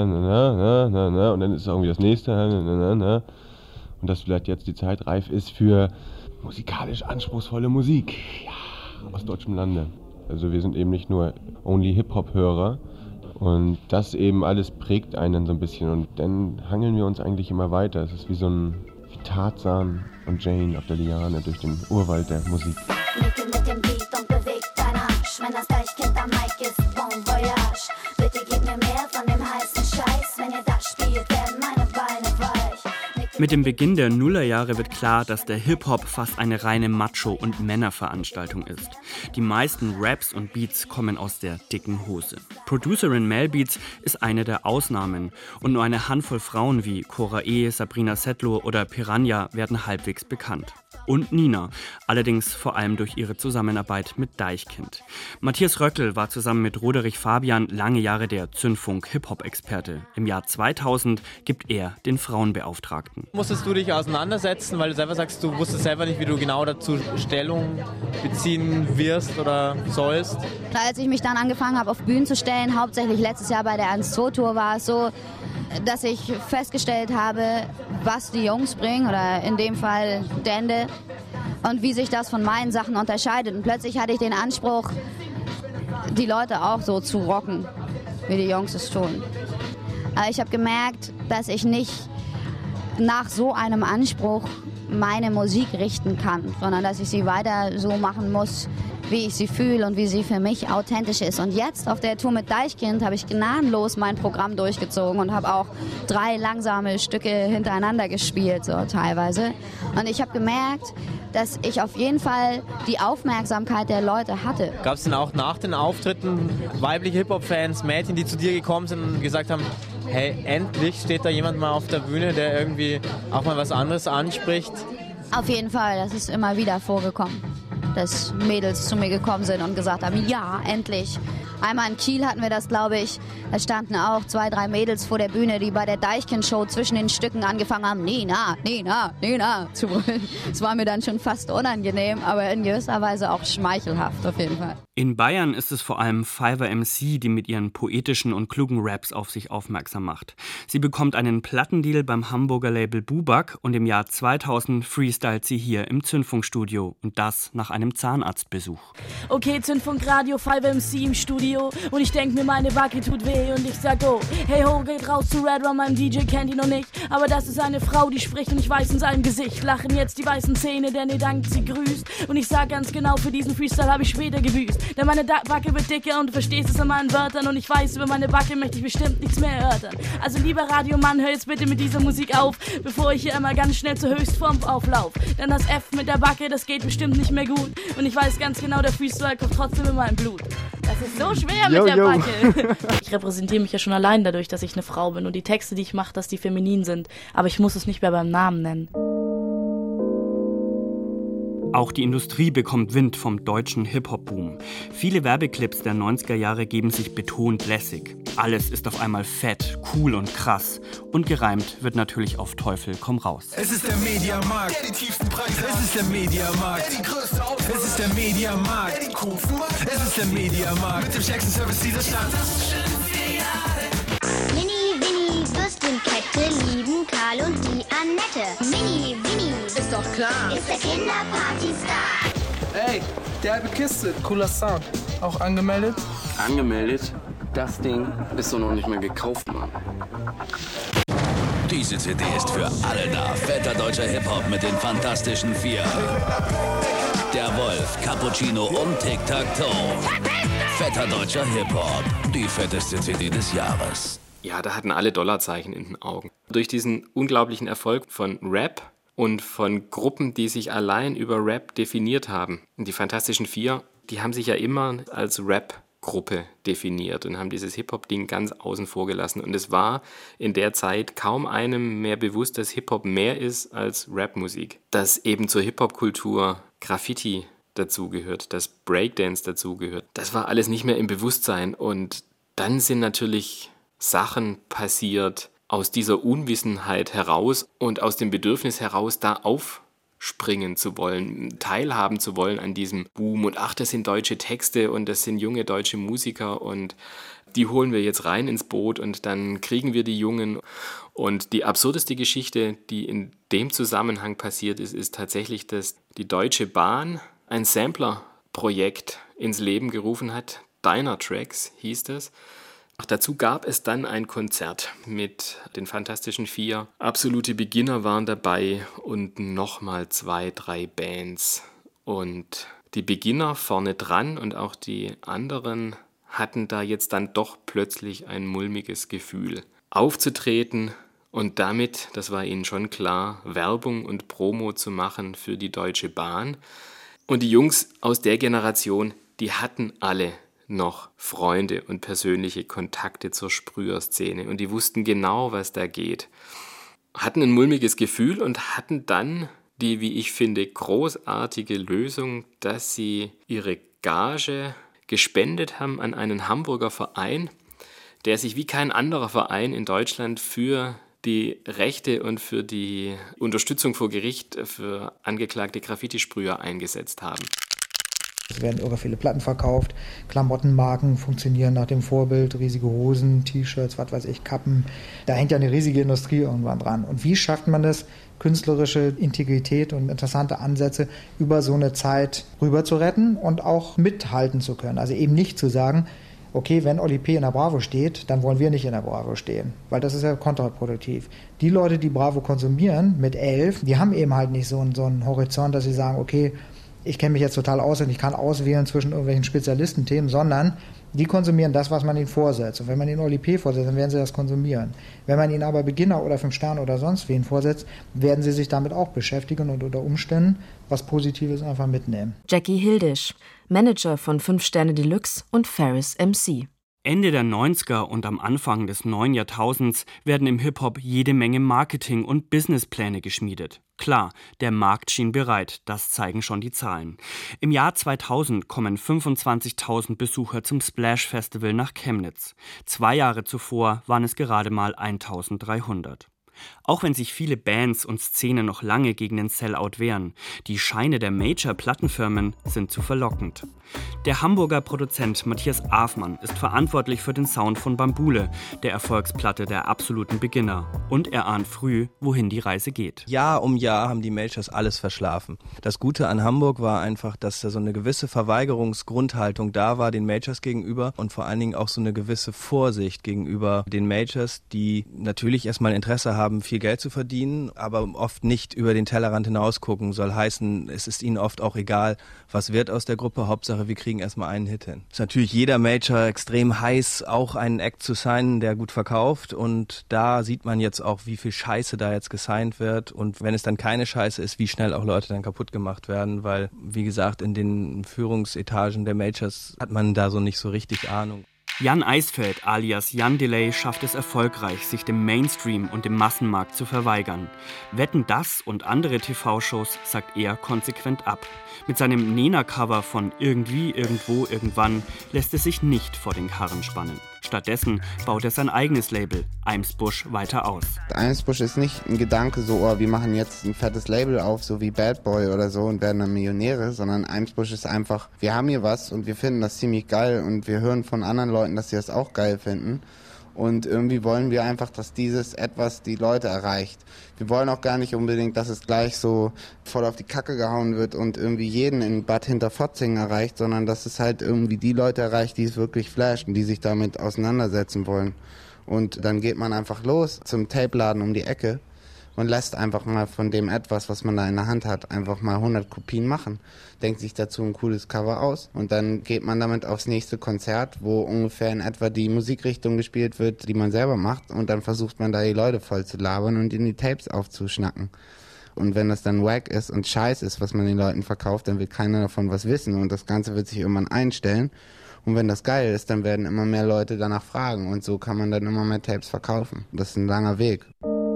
und dann ist irgendwie das nächste und dass vielleicht jetzt die Zeit reif ist für musikalisch anspruchsvolle Musik ja, aus deutschem Lande. Also wir sind eben nicht nur only Hip-Hop-Hörer und das eben alles prägt einen so ein bisschen und dann hangeln wir uns eigentlich immer weiter. Es ist wie so ein wie Tarzan und Jane auf der Liane durch den Urwald der Musik. Nicke mit dem Beat und beweg deinen Arsch. Wenn das Deichkind am Mic ist, bon voyage. Bitte gib mir mehr von dem heißen Scheiß. Wenn ihr das spielt, werden meine Beine weich. Mit dem Beginn der Nullerjahre wird klar, dass der Hip-Hop fast eine reine Macho- und Männerveranstaltung ist. Die meisten Raps und Beats kommen aus der dicken Hose. Producerin Mel Beats ist eine der Ausnahmen und nur eine Handvoll Frauen wie Cora E., Sabrina Settler oder Piranha werden halbwegs bekannt. Und Nina, allerdings vor allem durch ihre Zusammenarbeit mit Deichkind. Matthias Röckl war zusammen mit Roderich Fabian lange Jahre der Zündfunk-Hip-Hop-Experte. Im Jahr zweitausend gibt er den Frauenbeauftragten. Musstest du dich auseinandersetzen, weil du selber sagst, du wusstest selber nicht, wie du genau dazu Stellung beziehen wirst oder sollst? Als ich mich dann angefangen habe, auf Bühnen zu stellen, hauptsächlich letztes Jahr bei der eins zwei Tour, war es so, dass ich festgestellt habe, was die Jungs bringen, oder in dem Fall Dende, und wie sich das von meinen Sachen unterscheidet. Und plötzlich hatte ich den Anspruch, die Leute auch so zu rocken, wie die Jungs es tun. Aber ich habe gemerkt, dass ich nicht nach so einem Anspruch meine Musik richten kann, sondern dass ich sie weiter so machen muss, wie ich sie fühle und wie sie für mich authentisch ist. Und jetzt auf der Tour mit Deichkind habe ich gnadenlos mein Programm durchgezogen und habe auch drei langsame Stücke hintereinander gespielt, so teilweise. Und ich habe gemerkt, dass ich auf jeden Fall die Aufmerksamkeit der Leute hatte. Gab es denn auch nach den Auftritten weibliche Hip-Hop-Fans, Mädchen, die zu dir gekommen sind und gesagt haben, hey, endlich steht da jemand mal auf der Bühne, der irgendwie auch mal was anderes anspricht? Auf jeden Fall, das ist immer wieder vorgekommen, dass Mädels zu mir gekommen sind und gesagt haben, ja, endlich. Einmal in Kiel hatten wir das, glaube ich. Da standen auch zwei, drei Mädels vor der Bühne, die bei der Deichkind-Show zwischen den Stücken angefangen haben, Nina, Nina, Nina zu brüllen. Es war mir dann schon fast unangenehm, aber in gewisser Weise auch schmeichelhaft auf jeden Fall. In Bayern ist es vor allem Fiverr M C, die mit ihren poetischen und klugen Raps auf sich aufmerksam macht. Sie bekommt einen Plattendeal beim Hamburger Label Bubak und im Jahr zweitausend freestylt sie hier im Zündfunkstudio und das nach einem Zahnarztbesuch. Okay, Zündfunkradio, Fiverr M C im Studio und ich denk mir, meine Backe tut weh und ich sag, oh, hey ho, geht raus zu Red Rum, mein D J kennt ihn noch nicht, aber das ist eine Frau, die spricht und ich weiß in seinem Gesicht, lachen jetzt die weißen Zähne, denn ihr dankt, sie grüßt und ich sag ganz genau, für diesen Freestyle habe ich später gebüßt, denn meine da- Backe wird dicker und du verstehst es an meinen Wörtern und ich weiß, über meine Backe möchte ich bestimmt nichts mehr erörtern. Also lieber Radiomann, hör jetzt bitte mit dieser Musik auf, bevor ich hier immer ganz schnell zur Höchstform auflauf, denn das F mit der Backe, das geht bestimmt nicht mehr gut und ich weiß ganz genau, der Freestyle kocht trotzdem in meinem Blut. Das ist so schwer yo, mit der yo. Backe. Ich repräsentiere mich ja schon allein dadurch, dass ich eine Frau bin und die Texte, die ich mache, dass die feminin sind. Aber ich muss es nicht mehr beim Namen nennen. Auch die Industrie bekommt Wind vom deutschen Hip-Hop-Boom. Viele Werbeclips der neunziger Jahre geben sich betont lässig. Alles ist auf einmal fett, cool und krass. Und gereimt wird natürlich auf Teufel komm raus. Es ist der Mediamarkt, der die tiefsten Preise. Es ist der Mediamarkt, der die größte Auswahl. Es ist der Mediamarkt, der die coolsten. Es ist der Mediamarkt mit dem stärksten Service dieser Stadt. Mini, Winnie, Würstchenkette lieben Karl und die Annette. Mini, Winnie, ist doch klar, ist der Kinderpartystar. Ey, derbe Kiste, cooler Sound. Auch angemeldet? Angemeldet? Das Ding ist doch noch nicht mal gekauft, Mann. Diese C D ist für alle da. Fetter deutscher Hip-Hop mit den Fantastischen Vier. Der Wolf, Cappuccino und Tic-Tac-Toe. Fetter deutscher Hip-Hop. Die fetteste C D des Jahres. Ja, da hatten alle Dollarzeichen in den Augen. Durch diesen unglaublichen Erfolg von Rap und von Gruppen, die sich allein über Rap definiert haben. Und die Fantastischen Vier, die haben sich ja immer als Rap-Gruppe definiert und haben dieses Hip-Hop-Ding ganz außen vor gelassen. Und es war in der Zeit kaum einem mehr bewusst, dass Hip-Hop mehr ist als Rap-Musik. Dass eben zur Hip-Hop-Kultur Graffiti dazugehört, dass Breakdance dazugehört. Das war alles nicht mehr im Bewusstsein. Und dann sind natürlich Sachen passiert aus dieser Unwissenheit heraus und aus dem Bedürfnis heraus, da aufspringen zu wollen, teilhaben zu wollen an diesem Boom. Und ach, das sind deutsche Texte und das sind junge deutsche Musiker und die holen wir jetzt rein ins Boot und dann kriegen wir die Jungen. Und die absurdeste Geschichte, die in dem Zusammenhang passiert ist, ist tatsächlich, dass die Deutsche Bahn ein Sampler-Projekt ins Leben gerufen hat. Dynatracks hieß das. Dazu gab es dann ein Konzert mit den Fantastischen Vier. Absolute Beginner waren dabei und nochmal zwei, drei Bands. Und die Beginner vorne dran und auch die anderen hatten da jetzt dann doch plötzlich ein mulmiges Gefühl. Aufzutreten und damit, das war ihnen schon klar, Werbung und Promo zu machen für die Deutsche Bahn. Und die Jungs aus der Generation, die hatten alle noch Freunde und persönliche Kontakte zur Sprüher-Szene und die wussten genau, was da geht. Hatten ein mulmiges Gefühl und hatten dann die, wie ich finde, großartige Lösung, dass sie ihre Gage gespendet haben an einen Hamburger Verein, der sich wie kein anderer Verein in Deutschland für die Rechte und für die Unterstützung vor Gericht für angeklagte Graffitisprüher eingesetzt haben. Es werden irre viele Platten verkauft, Klamottenmarken funktionieren nach dem Vorbild, riesige Hosen, T-Shirts, was weiß ich, Kappen. Da hängt ja eine riesige Industrie irgendwann dran. Und wie schafft man das, künstlerische Integrität und interessante Ansätze über so eine Zeit rüber zu retten und auch mithalten zu können? Also eben nicht zu sagen, okay, wenn Oli P. in der Bravo steht, dann wollen wir nicht in der Bravo stehen, weil das ist ja kontraproduktiv. Die Leute, die Bravo konsumieren mit elf, die haben eben halt nicht so einen, so einen Horizont, dass sie sagen, okay, ich kenne mich jetzt total aus und ich kann auswählen zwischen irgendwelchen Spezialistenthemen, sondern die konsumieren das, was man ihnen vorsetzt. Und wenn man ihnen Oli P. vorsetzt, dann werden sie das konsumieren. Wenn man ihnen aber Beginner oder Fünf Sterne oder sonst wen vorsetzt, werden sie sich damit auch beschäftigen und unter Umständen was Positives einfach mitnehmen. Jackie Hildisch, Manager von Fünf Sterne Deluxe und Ferris M C. Ende der neunziger und am Anfang des neuen Jahrtausends werden im Hip-Hop jede Menge Marketing- und Businesspläne geschmiedet. Klar, der Markt schien bereit, das zeigen schon die Zahlen. Im Jahr zweitausend kommen fünfundzwanzigtausend Besucher zum Splash Festival nach Chemnitz. Zwei Jahre zuvor waren es gerade mal eintausenddreihundert. Auch wenn sich viele Bands und Szenen noch lange gegen den Sellout wehren, die Scheine der Major-Plattenfirmen sind zu verlockend. Der Hamburger Produzent Matthias Afmann ist verantwortlich für den Sound von Bambule, der Erfolgsplatte der absoluten Beginner. Und er ahnt früh, wohin die Reise geht. Jahr um Jahr haben die Majors alles verschlafen. Das Gute an Hamburg war einfach, dass da so eine gewisse Verweigerungsgrundhaltung da war den Majors gegenüber und vor allen Dingen auch so eine gewisse Vorsicht gegenüber den Majors, die natürlich erstmal Interesse haben, viel Geld zu verdienen, aber oft nicht über den Tellerrand hinaus gucken. Soll heißen, es ist ihnen oft auch egal, was wird aus der Gruppe. Hauptsache, wir kriegen erstmal einen Hit hin. Ist natürlich jeder Major extrem heiß, auch einen Act zu signen, der gut verkauft. Und da sieht man jetzt auch, wie viel Scheiße da jetzt gesigned wird. Und wenn es dann keine Scheiße ist, wie schnell auch Leute dann kaputt gemacht werden. Weil, wie gesagt, in den Führungsetagen der Majors hat man da so nicht so richtig Ahnung. Jan Eisfeld alias Jan Delay schafft es erfolgreich, sich dem Mainstream und dem Massenmarkt zu verweigern. Wetten, das und andere T V-Shows sagt er konsequent ab. Mit seinem Nena-Cover von Irgendwie, Irgendwo, Irgendwann lässt es sich nicht vor den Karren spannen. Stattdessen baut er sein eigenes Label, Eimsbusch, weiter aus. Eimsbusch ist nicht ein Gedanke so, oh, wir machen jetzt ein fettes Label auf, so wie Bad Boy oder so und werden dann Millionäre, sondern Eimsbusch ist einfach, wir haben hier was und wir finden das ziemlich geil und wir hören von anderen Leuten, dass sie das auch geil finden Und irgendwie wollen wir einfach, dass dieses etwas die Leute erreicht. Wir wollen auch gar nicht unbedingt, dass es gleich so voll auf die Kacke gehauen wird und irgendwie jeden in Bad Hinterfotzingen erreicht, sondern dass es halt irgendwie die Leute erreicht, die es wirklich flasht und die sich damit auseinandersetzen wollen. Und dann geht man einfach los zum Tape-Laden um die Ecke und lässt einfach mal von dem etwas, was man da in der Hand hat, einfach mal hundert Kopien machen. Denkt sich dazu ein cooles Cover aus und dann geht man damit aufs nächste Konzert, wo ungefähr in etwa die Musikrichtung gespielt wird, die man selber macht, und dann versucht man da die Leute voll zu labern und in die Tapes aufzuschnacken. Und wenn das dann wack ist und scheiß ist, was man den Leuten verkauft, dann will keiner davon was wissen und das Ganze wird sich irgendwann einstellen. Und wenn das geil ist, dann werden immer mehr Leute danach fragen und so kann man dann immer mehr Tapes verkaufen. Das ist ein langer Weg.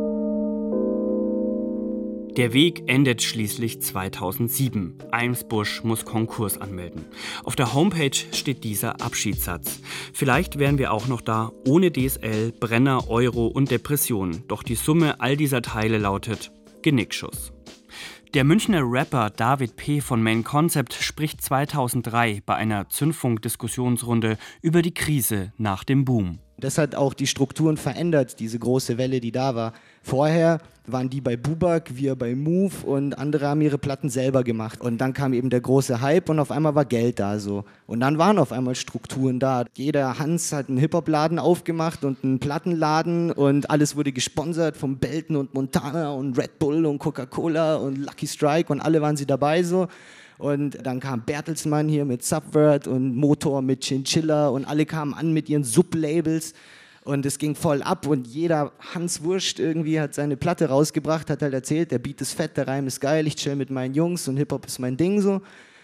Der Weg endet schließlich zweitausendsieben. Eimsbusch muss Konkurs anmelden. Auf der Homepage steht dieser Abschiedssatz. Vielleicht wären wir auch noch da, ohne D S L, Brenner, Euro und Depression. Doch die Summe all dieser Teile lautet Genickschuss. Der Münchner Rapper David P. von Main Concept spricht zweitausenddrei bei einer Zündfunk-Diskussionsrunde über die Krise nach dem Boom. Das hat auch die Strukturen verändert, diese große Welle, die da war. Vorher waren die bei Bubak, wir bei Move und andere haben ihre Platten selber gemacht. Und dann kam eben der große Hype und auf einmal war Geld da so. Und dann waren auf einmal Strukturen da. Jeder Hans hat einen Hip-Hop-Laden aufgemacht und einen Plattenladen und alles wurde gesponsert vom Belton und Montana und Red Bull und Coca-Cola und Lucky Strike und alle waren sie dabei so. Und dann kam Bertelsmann hier mit Subvert und Motor mit Chinchilla und alle kamen an mit ihren Sublabels und es ging voll ab und jeder Hans Wurscht irgendwie hat seine Platte rausgebracht, hat halt erzählt, der Beat ist fett, der Reim ist geil, ich chill mit meinen Jungs und Hip-Hop ist mein Ding so.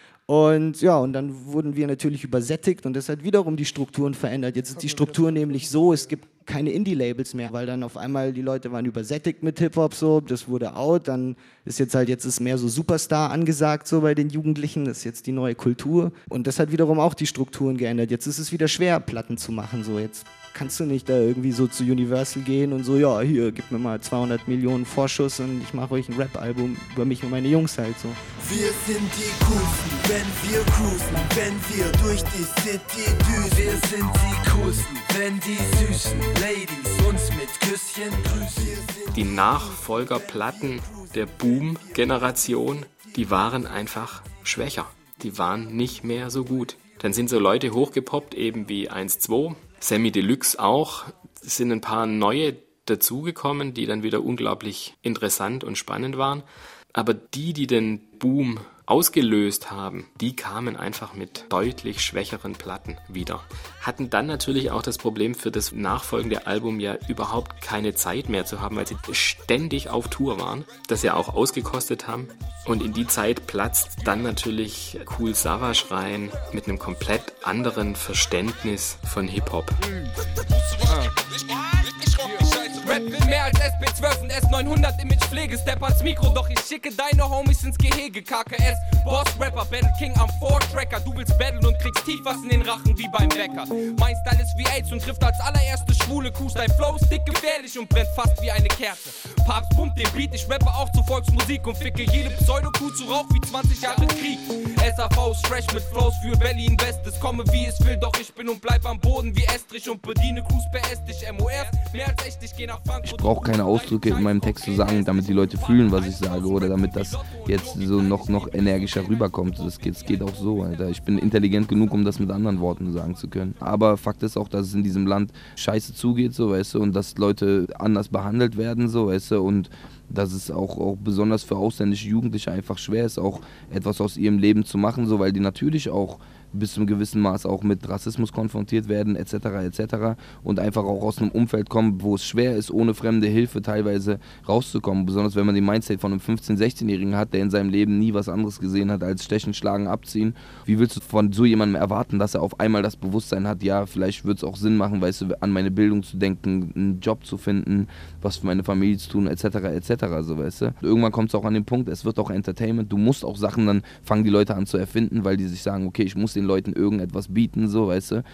Und ja, und dann wurden wir natürlich übersättigt und das hat wiederum die Strukturen verändert. Jetzt ist die Struktur nämlich so, es gibt keine Indie-Labels mehr, weil dann auf einmal die Leute waren übersättigt mit Hip-Hop so, das wurde out, dann ist jetzt halt, jetzt ist mehr so Superstar angesagt so bei den Jugendlichen, das ist jetzt die neue Kultur und das hat wiederum auch die Strukturen geändert. Jetzt ist es wieder schwer, Platten zu machen so, jetzt kannst du nicht da irgendwie so zu Universal gehen und so, ja, hier, gib mir mal zweihundert Millionen Vorschuss und ich mache euch ein Rap-Album über mich und meine Jungs halt so. Wir sind die Coolsten, wenn wir cruisen, wenn wir durch die City düsen. Wir sind die Coolsten, wenn die süßen Ladies uns mit Küsschen grüßen. Die Nachfolgerplatten der Boom-Generation, die waren einfach schwächer. Die waren nicht mehr so gut. Dann sind so Leute hochgepoppt, eben wie eins zwei, Sammy Deluxe auch. Es sind ein paar neue dazugekommen, die dann wieder unglaublich interessant und spannend waren. Aber die, die den Boom ausgelöst haben, die kamen einfach mit deutlich schwächeren Platten wieder. Hatten dann natürlich auch das Problem, für das nachfolgende Album ja überhaupt keine Zeit mehr zu haben, weil sie ständig auf Tour waren, das ja auch ausgekostet haben. Und in die Zeit platzt dann natürlich Kool Savas rein mit einem komplett anderen Verständnis von Hip-Hop. Rap will mehr als S B zwölf und S neunhundert Image Pflege. Step ans Mikro, doch ich schicke deine Homies ins Gehege. K K S, Boss Rapper, Battle King am Four-Tracker. Du willst battlen und kriegst tief was in den Rachen wie beim Bäcker. Mein Style ist wie AIDS und trifft als allererste schwule Kuh. Dein Flow ist dick gefährlich und brennt fast wie eine Kerze. Papst pumpt den Beat, ich rappe auch zur Volksmusik und ficke jede Pseudo-Kuh zu Rauch wie zwanzig Jahre Krieg. S A V ist fresh mit Flows für Berlin West. Es komme wie es will, doch ich bin und bleib am Boden wie Estrich und bediene Crews per Estig. M O Rs, mehr als echt, ich geh nach Frankfurt. Ich brauche keine Ausdrücke in meinem Text zu sagen, damit die Leute fühlen, was ich sage oder damit das jetzt so noch, noch energischer rüberkommt. Das geht, das geht auch so, Alter. Ich bin intelligent genug, um das mit anderen Worten sagen zu können. Aber Fakt ist auch, dass es in diesem Land scheiße zugeht, so, weißt du, und dass Leute anders behandelt werden, so, weißt du, und dass es auch, auch besonders für ausländische Jugendliche einfach schwer ist, auch etwas aus ihrem Leben zu machen, so, weil die natürlich auch bis zu einem gewissen Maß auch mit Rassismus konfrontiert werden, et cetera et cetera und einfach auch aus einem Umfeld kommen, wo es schwer ist, ohne fremde Hilfe teilweise rauszukommen. Besonders wenn man den Mindset von einem fünfzehn-, sechzehnjährigen hat, der in seinem Leben nie was anderes gesehen hat als Stechen, Schlagen, Abziehen. Wie willst du von so jemandem erwarten, dass er auf einmal das Bewusstsein hat, ja, vielleicht wird es auch Sinn machen, weißt du, an meine Bildung zu denken, einen Job zu finden, was für meine Familie zu tun, et cetera et cetera, so, weißt du. Irgendwann kommt es auch an den Punkt, es wird auch Entertainment, du musst auch Sachen, dann fangen die Leute an zu erfinden, weil die sich sagen, okay, ich muss den Leuten irgendetwas bieten, so, weißt du.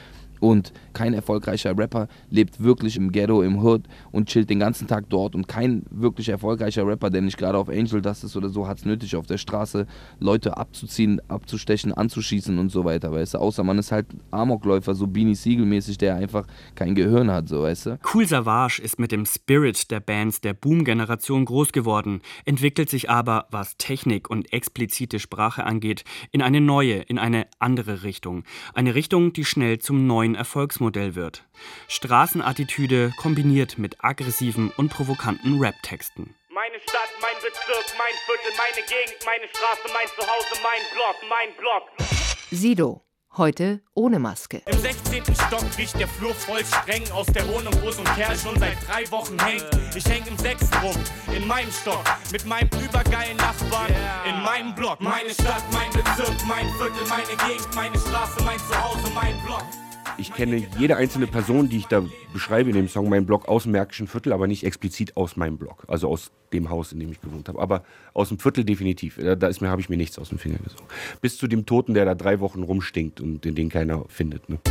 Und kein erfolgreicher Rapper lebt wirklich im Ghetto, im Hood und chillt den ganzen Tag dort. Und kein wirklich erfolgreicher Rapper, der nicht gerade auf Angel Dust ist oder so, hat es nötig, auf der Straße Leute abzuziehen, abzustechen, anzuschießen und so weiter, weißt du. Außer man ist halt Amokläufer, so Beanie Siegel-mäßig, der einfach kein Gehirn hat, so, weißt du. Kool Savas ist mit dem Spirit der Bands der Boom-Generation groß geworden, entwickelt sich aber, was Technik und explizite Sprache angeht, in eine neue, in eine andere Richtung. Eine Richtung, die schnell zum neuen Erfolgsmodell wird. Straßenattitüde kombiniert mit aggressiven und provokanten Rap-Texten. Meine Stadt, mein Bezirk, mein Viertel, meine Gegend, meine Straße, mein Zuhause, mein Block, mein Block. Sido, heute ohne Maske. Im sechzehnten Stock riecht der Flur voll streng aus der Wohnung, wo so ein Kerl schon seit drei Wochen hängt. Ich häng im sechsten rum, in meinem Stock, mit meinem übergeilen Nachbarn, in meinem Block. Meine Stadt, mein Bezirk, mein Viertel, meine Gegend, meine Straße, mein Zuhause, mein Block. Ich kenne jede einzelne Person, die ich da beschreibe in dem Song, mein Block aus dem Märkischen Viertel, aber nicht explizit aus meinem Block, also aus dem Haus, in dem ich gewohnt habe. Aber aus dem Viertel definitiv. Da ist mir, habe ich mir nichts aus dem Finger gesogen. Bis zu dem Toten, der da drei Wochen rumstinkt und den, den keiner findet. Ne?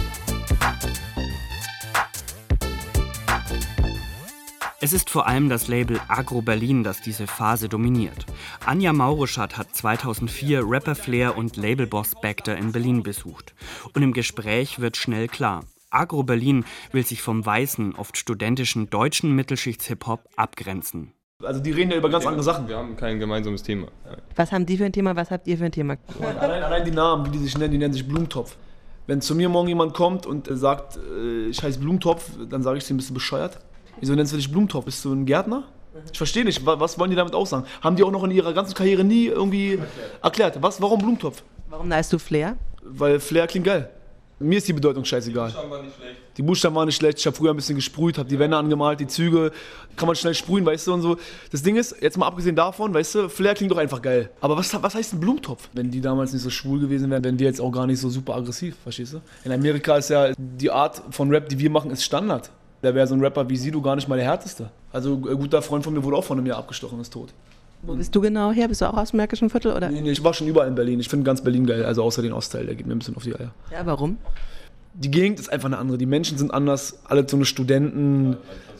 Es ist vor allem das Label Agro Berlin, das diese Phase dominiert. Anja Mauruschat hat zweitausendvier Rapper Flair und Labelboss Bacter in Berlin besucht. Und im Gespräch wird schnell klar: Agro Berlin will sich vom weißen, oft studentischen deutschen Mittelschichts-Hip-Hop abgrenzen. Also die reden ja über ganz ja, andere Sachen. Wir haben kein gemeinsames Thema. Was haben die für ein Thema, was habt ihr für ein Thema? Allein, allein die Namen, wie die sich nennen, die nennen sich Blumentopf. Wenn zu mir morgen jemand kommt und sagt, äh, ich heiße Blumentopf, dann sage ich dir, bist du bescheuert? Wieso nennst du dich Blumentopf? Bist du ein Gärtner? Ich verstehe nicht, was wollen die damit aussagen? Haben die auch noch in ihrer ganzen Karriere nie irgendwie erklärt? Was, warum Blumentopf? Warum nennst du Flair? Weil Flair klingt geil. Mir ist die Bedeutung scheißegal. Die Buchstaben waren nicht schlecht. Die Buchstaben waren nicht schlecht. Ich habe früher ein bisschen gesprüht, habe die Wände angemalt, die Züge. Kann man schnell sprühen, weißt du, und so. Das Ding ist, jetzt mal abgesehen davon, weißt du, Flair klingt doch einfach geil. Aber was, was heißt ein Blumentopf? Wenn die damals nicht so schwul gewesen wären, wären wir jetzt auch gar nicht so super aggressiv, verstehst du? In Amerika ist ja die Art von Rap, die wir machen, ist Standard. Da wäre so ein Rapper wie Sido gar nicht mal der härteste. Also ein guter Freund von mir wurde auch von einem Jahr abgestochen und ist tot. Wo bist du genau her? Bist du auch aus dem Märkischen Viertel, oder? Nee, nee, ich war schon überall in Berlin. Ich finde ganz Berlin geil, also außer den Ostteil, der geht mir ein bisschen auf die Eier. Ja, warum? Die Gegend ist einfach eine andere, die Menschen sind anders, alle so eine Studenten.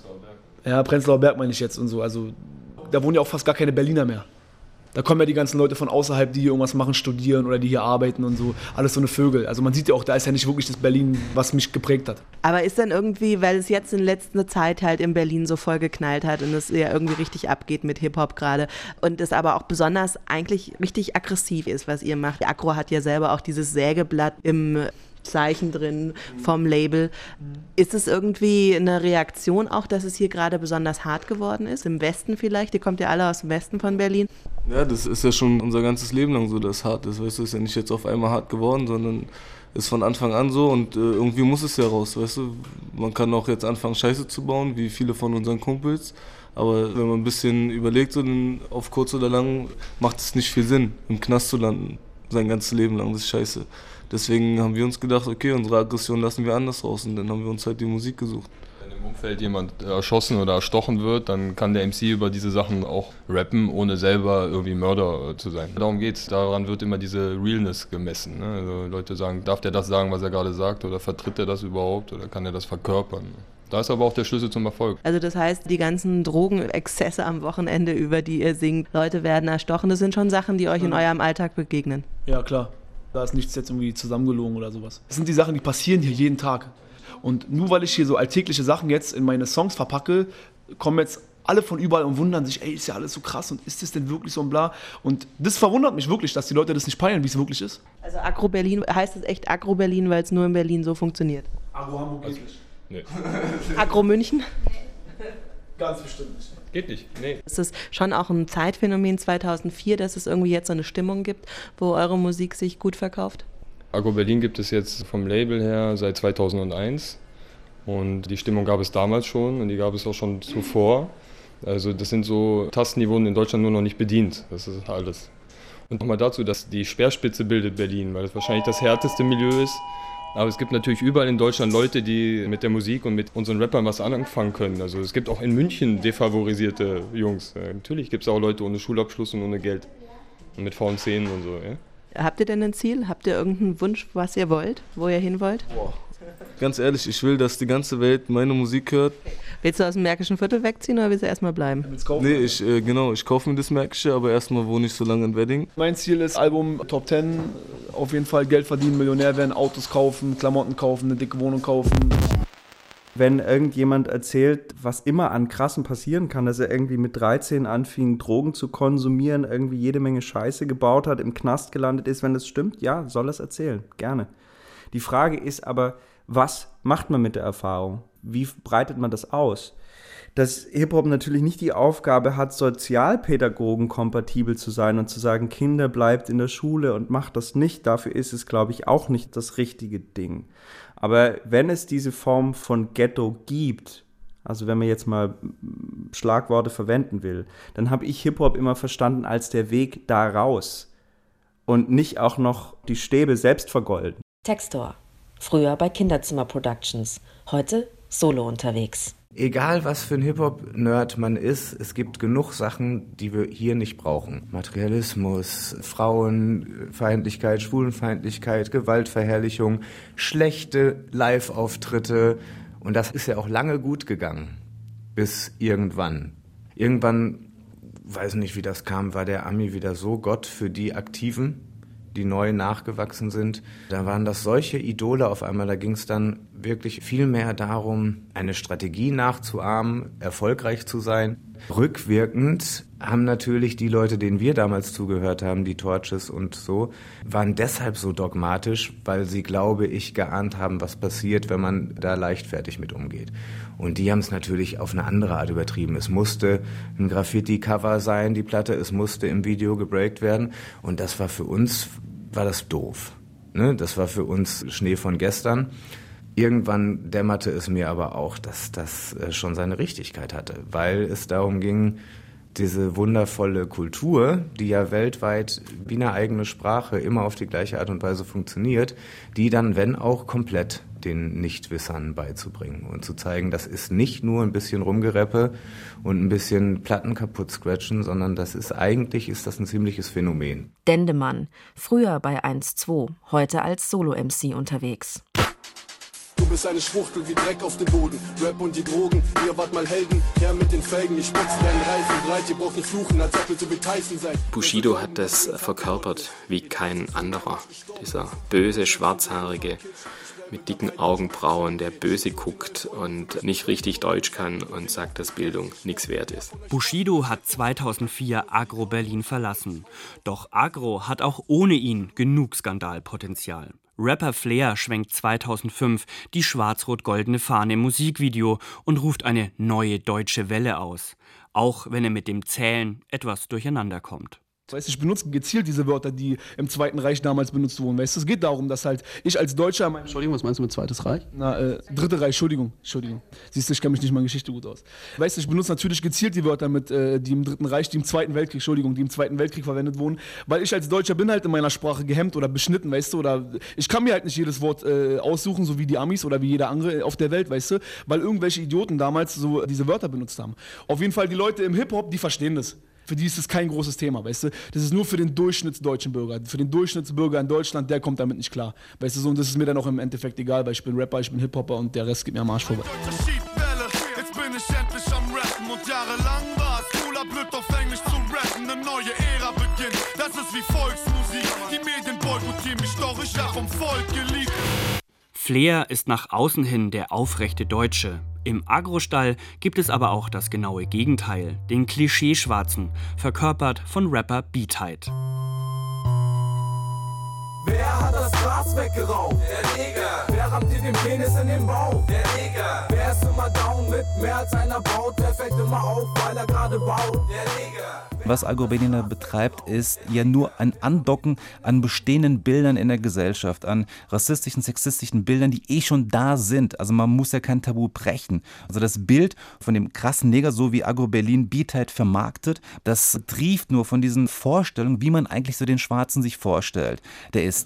Ja, Prenzlauer Berg meine ich jetzt und so. Also da wohnen ja auch fast gar keine Berliner mehr. Da kommen ja die ganzen Leute von außerhalb, die hier irgendwas machen, studieren oder die hier arbeiten und so. Alles so eine Vögel. Also man sieht ja auch, da ist ja nicht wirklich das Berlin, was mich geprägt hat. Aber ist dann irgendwie, weil es jetzt in letzter Zeit halt in Berlin so voll geknallt hat und es ja irgendwie richtig abgeht mit Hip-Hop gerade und es aber auch besonders eigentlich richtig aggressiv ist, was ihr macht. Agro hat ja selber auch dieses Sägeblatt im Zeichen drin vom Label. Ist es irgendwie eine Reaktion auch, dass es hier gerade besonders hart geworden ist? Im Westen vielleicht? Ihr kommt ja alle aus dem Westen von Berlin. Ja, das ist ja schon unser ganzes Leben lang so, dass es hart ist. Weißt du, ist ja nicht jetzt auf einmal hart geworden, sondern ist von Anfang an so und äh, irgendwie muss es ja raus, weißt du. Man kann auch jetzt anfangen, Scheiße zu bauen, wie viele von unseren Kumpels. Aber wenn man ein bisschen überlegt, so dann auf kurz oder lang, macht es nicht viel Sinn, im Knast zu landen, sein ganzes Leben lang. Das ist scheiße. Deswegen haben wir uns gedacht, okay, unsere Aggression lassen wir anders raus und dann haben wir uns halt die Musik gesucht. Wenn im Umfeld jemand erschossen oder erstochen wird, dann kann der M C über diese Sachen auch rappen, ohne selber irgendwie Mörder zu sein. Darum geht's. Daran wird immer diese Realness gemessen. Ne? Also Leute sagen, darf der das sagen, was er gerade sagt, oder vertritt er das überhaupt, oder kann er das verkörpern? Da ist aber auch der Schlüssel zum Erfolg. Also das heißt, die ganzen Drogenexzesse am Wochenende, über die ihr singt, Leute werden erstochen, das sind schon Sachen, die euch in eurem Alltag begegnen. Ja, klar. Da ist nichts jetzt irgendwie zusammengelogen oder sowas. Das sind die Sachen, die passieren hier jeden Tag. Und nur weil ich hier so alltägliche Sachen jetzt in meine Songs verpacke, kommen jetzt alle von überall und wundern sich, ey, ist ja alles so krass und ist das denn wirklich so und bla. Und das verwundert mich wirklich, dass die Leute das nicht peilen, wie es wirklich ist. Also Agro Berlin, heißt es echt Agro Berlin, weil es nur in Berlin so funktioniert? Agro Hamburg geht nicht. Nee. Agro München? Nee. Ganz bestimmt nicht. Geht nicht, nee. Es ist schon auch ein Zeitphänomen zweitausendvier, dass es irgendwie jetzt so eine Stimmung gibt, wo eure Musik sich gut verkauft? Agro Berlin gibt es jetzt vom Label her seit zweitausendeins und die Stimmung gab es damals schon und die gab es auch schon zuvor. Also das sind so Tasten, die wurden in Deutschland nur noch nicht bedient, das ist alles. Und nochmal dazu, dass die Speerspitze bildet Berlin, weil es wahrscheinlich das härteste Milieu ist. Aber es gibt natürlich überall in Deutschland Leute, die mit der Musik und mit unseren Rappern was anfangen können. Also es gibt auch in München defavorisierte Jungs. Natürlich gibt es auch Leute ohne Schulabschluss und ohne Geld. Und mit faulen Zähnen und so. Ja? Habt ihr denn ein Ziel? Habt ihr irgendeinen Wunsch, was ihr wollt, wo ihr hin wollt? Boah, Ganz ehrlich, ich will, dass die ganze Welt meine Musik hört. Willst du aus dem Märkischen Viertel wegziehen oder willst du erstmal bleiben? Nee, ich, äh, genau, ich kaufe mir das Märkische, aber erstmal wohne ich so lange in Wedding. Mein Ziel ist Album Top Ten, auf jeden Fall Geld verdienen, Millionär werden, Autos kaufen, Klamotten kaufen, eine dicke Wohnung kaufen. Wenn irgendjemand erzählt, was immer an Krassen passieren kann, dass er irgendwie mit dreizehn anfing, Drogen zu konsumieren, irgendwie jede Menge Scheiße gebaut hat, im Knast gelandet ist, wenn das stimmt, ja, soll er es erzählen, gerne. Die Frage ist aber, was macht man mit der Erfahrung? Wie breitet man das aus? Dass Hip-Hop natürlich nicht die Aufgabe hat, sozialpädagogenkompatibel zu sein und zu sagen, Kinder, bleibt in der Schule und macht das nicht. Dafür ist es, glaube ich, auch nicht das richtige Ding. Aber wenn es diese Form von Ghetto gibt, also wenn man jetzt mal Schlagworte verwenden will, dann habe ich Hip-Hop immer verstanden als der Weg da raus und nicht auch noch die Stäbe selbst vergolden. Textor. Früher bei Kinderzimmer Productions, heute solo unterwegs. Egal, was für ein Hip-Hop-Nerd man ist, es gibt genug Sachen, die wir hier nicht brauchen. Materialismus, Frauenfeindlichkeit, Schwulenfeindlichkeit, Gewaltverherrlichung, schlechte Live-Auftritte. Und das ist ja auch lange gut gegangen, bis irgendwann. Irgendwann, weiß nicht, wie das kam, war der Ami wieder so Gott für die Aktiven, die neu nachgewachsen sind. Da waren das solche Idole auf einmal, da ging es dann wirklich viel mehr darum, eine Strategie nachzuahmen, erfolgreich zu sein. Rückwirkend haben natürlich die Leute, denen wir damals zugehört haben, die Torches und so, waren deshalb so dogmatisch, weil sie, glaube ich, geahnt haben, was passiert, wenn man da leichtfertig mit umgeht. Und die haben es natürlich auf eine andere Art übertrieben. Es musste ein Graffiti-Cover sein, die Platte, es musste im Video gebreakt werden. Und das war für uns, war das doof. Ne? Das war für uns Schnee von gestern. Irgendwann dämmerte es mir aber auch, dass das schon seine Richtigkeit hatte, weil es darum ging, diese wundervolle Kultur, die ja weltweit wie eine eigene Sprache immer auf die gleiche Art und Weise funktioniert, die dann, wenn auch, komplett den Nichtwissern beizubringen und zu zeigen, das ist nicht nur ein bisschen Rumgereppe und ein bisschen Platten kaputt scratchen, sondern das ist eigentlich ist das ein ziemliches Phänomen. Dendemann, früher bei eins zwei, heute als Solo-M C unterwegs. Du bist eine Schwuchtel wie Dreck auf dem Boden. Rap und die Drogen, ihr wart mal Helden. Her mit den Felgen, ich spitze deinen Reifen breit. Ihr braucht nicht fluchen, als ob ihr so wie Tyson seid. Bushido hat das verkörpert wie kein anderer. Dieser böse Schwarzhaarige mit dicken Augenbrauen, der böse guckt und nicht richtig Deutsch kann und sagt, dass Bildung nichts wert ist. Bushido hat zweitausendvier Agro Berlin verlassen. Doch Agro hat auch ohne ihn genug Skandalpotenzial. Rapper Flair schwenkt zweitausendfünf die schwarz-rot-goldene Fahne im Musikvideo und ruft eine neue deutsche Welle aus. Auch wenn er mit dem Zählen etwas durcheinander kommt. Weißt du, ich benutze gezielt diese Wörter, die im Zweiten Reich damals benutzt wurden. Weißt du, es geht darum, dass halt ich als Deutscher... Mein Entschuldigung, was meinst du mit Zweites Reich? Na, äh, Dritte Reich, Entschuldigung, Entschuldigung. Siehst du, ich kenne mich nicht mal in Geschichte gut aus. Weißt du, ich benutze natürlich gezielt die Wörter, mit, äh, die im Dritten Reich, die im Zweiten Weltkrieg, Entschuldigung, die im Zweiten Weltkrieg verwendet wurden, weil ich als Deutscher bin halt in meiner Sprache gehemmt oder beschnitten, weißt du, oder ich kann mir halt nicht jedes Wort äh, aussuchen, so wie die Amis oder wie jeder andere auf der Welt, weißt du, weil irgendwelche Idioten damals so diese Wörter benutzt haben. Auf jeden Fall die Leute im Hip-Hop, die verstehen das. Für die ist das kein großes Thema, weißt du? Das ist nur für den durchschnittsdeutschen Bürger. Für den Durchschnittsbürger in Deutschland, der kommt damit nicht klar. Weißt du, so, und das ist mir dann auch im Endeffekt egal, weil ich bin Rapper, ich bin Hip-Hopper und der Rest geht mir am Arsch vorbei. Jetzt bin ich endlich am Rappen und jahrelang war es cooler, blöd auf Englisch zu rappen. Eine neue Ära beginnt, das ist wie Volksmusik. Die Medien boykottieren mich, doch ich hab vom Volk geliebt. Flair ist nach außen hin der aufrechte Deutsche. Im Agrostall gibt es aber auch das genaue Gegenteil, den Klischeeschwarzen, verkörpert von Rapper Beatheit. Wer hat das Gras weggeraubt? Der Neger. Wer rammt dir den Penis in den Bauch? Der Neger. Wer ist immer down mit mehr als einer Braut? Der fällt immer auf, weil er gerade baut. Der Neger. Was Agro Berlin betreibt, ist ja nur ein Andocken an bestehenden Bildern in der Gesellschaft, an rassistischen, sexistischen Bildern, die eh schon da sind. Also man muss ja kein Tabu brechen. Also das Bild von dem krassen Neger, so wie Agro Berlin Beatheit vermarktet, das trieft nur von diesen Vorstellungen, wie man eigentlich so den Schwarzen sich vorstellt. Der ist gut gelaunt,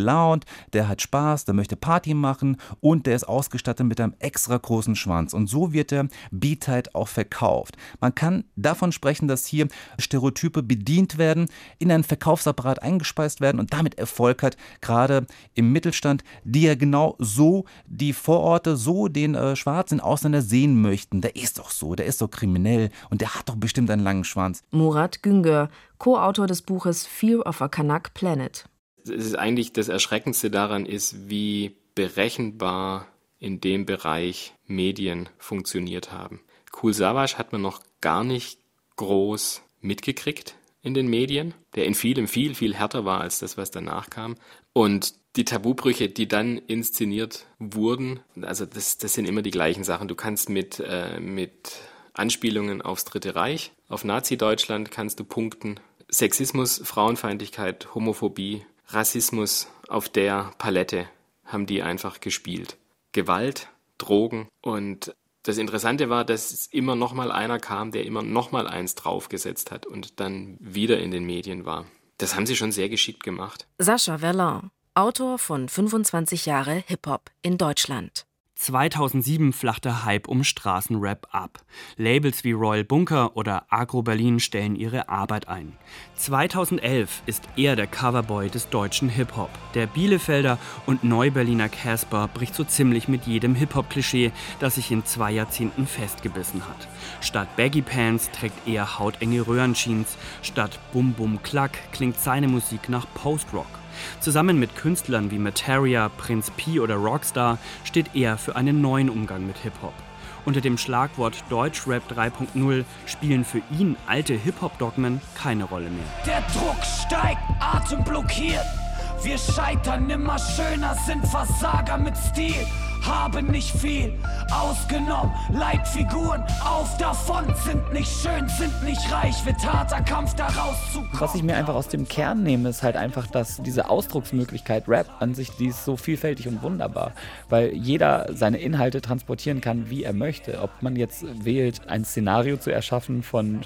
gelaunt, der hat Spaß, der möchte Party machen und der ist ausgestattet mit einem extra großen Schwanz. Und so wird der B-Tight auch verkauft. Man kann davon sprechen, dass hier Stereotype bedient werden, in einen Verkaufsapparat eingespeist werden und damit Erfolg hat, gerade im Mittelstand, die ja genau so die Vororte, so den äh, schwarzen Ausländer sehen möchten. Der ist doch so, der ist doch kriminell und der hat doch bestimmt einen langen Schwanz. Murat Güngör, Co-Autor des Buches Fear of a Kanak Planet. Es ist eigentlich das Erschreckendste daran ist, wie berechenbar in dem Bereich Medien funktioniert haben. Kool Savas hat man noch gar nicht groß mitgekriegt in den Medien, der in vielem viel, viel härter war als das, was danach kam. Und die Tabubrüche, die dann inszeniert wurden, also das, das sind immer die gleichen Sachen. Du kannst mit, äh, mit Anspielungen aufs Dritte Reich, auf Nazi-Deutschland kannst du punkten. Sexismus, Frauenfeindlichkeit, Homophobie, Rassismus auf der Palette haben die einfach gespielt. Gewalt, Drogen und das Interessante war, dass immer noch mal einer kam, der immer noch mal eins draufgesetzt hat und dann wieder in den Medien war. Das haben sie schon sehr geschickt gemacht. Sascha Verlan, Autor von fünfundzwanzig Jahre Hip-Hop in Deutschland. zweitausendsieben flacht der Hype um Straßenrap ab. Labels wie Royal Bunker oder Agro Berlin stellen ihre Arbeit ein. zweitausendelf ist er der Coverboy des deutschen Hip-Hop. Der Bielefelder und Neuberliner Casper bricht so ziemlich mit jedem Hip-Hop-Klischee, das sich in zwei Jahrzehnten festgebissen hat. Statt Baggy Pants trägt er hautenge Röhrenjeans. Statt Bum Bum Klack klingt seine Musik nach Post-Rock. Zusammen mit Künstlern wie Materia, Prinz Pi oder Rockstar steht er für einen neuen Umgang mit Hip-Hop. Unter dem Schlagwort Deutschrap drei Punkt null spielen für ihn alte Hip-Hop-Dogmen keine Rolle mehr. Der Druck steigt, Atem blockiert. Wir scheitern immer schöner, sind Versager mit Stil. Haben nicht viel ausgenommen, Leitfiguren auf davon, sind nicht schön, sind nicht reich, wird harter Kampf daraus zu kommen. Was ich mir einfach aus dem Kern nehme, ist halt einfach, dass diese Ausdrucksmöglichkeit Rap an sich, die ist so vielfältig und wunderbar, weil jeder seine Inhalte transportieren kann, wie er möchte. Ob man jetzt wählt, ein Szenario zu erschaffen von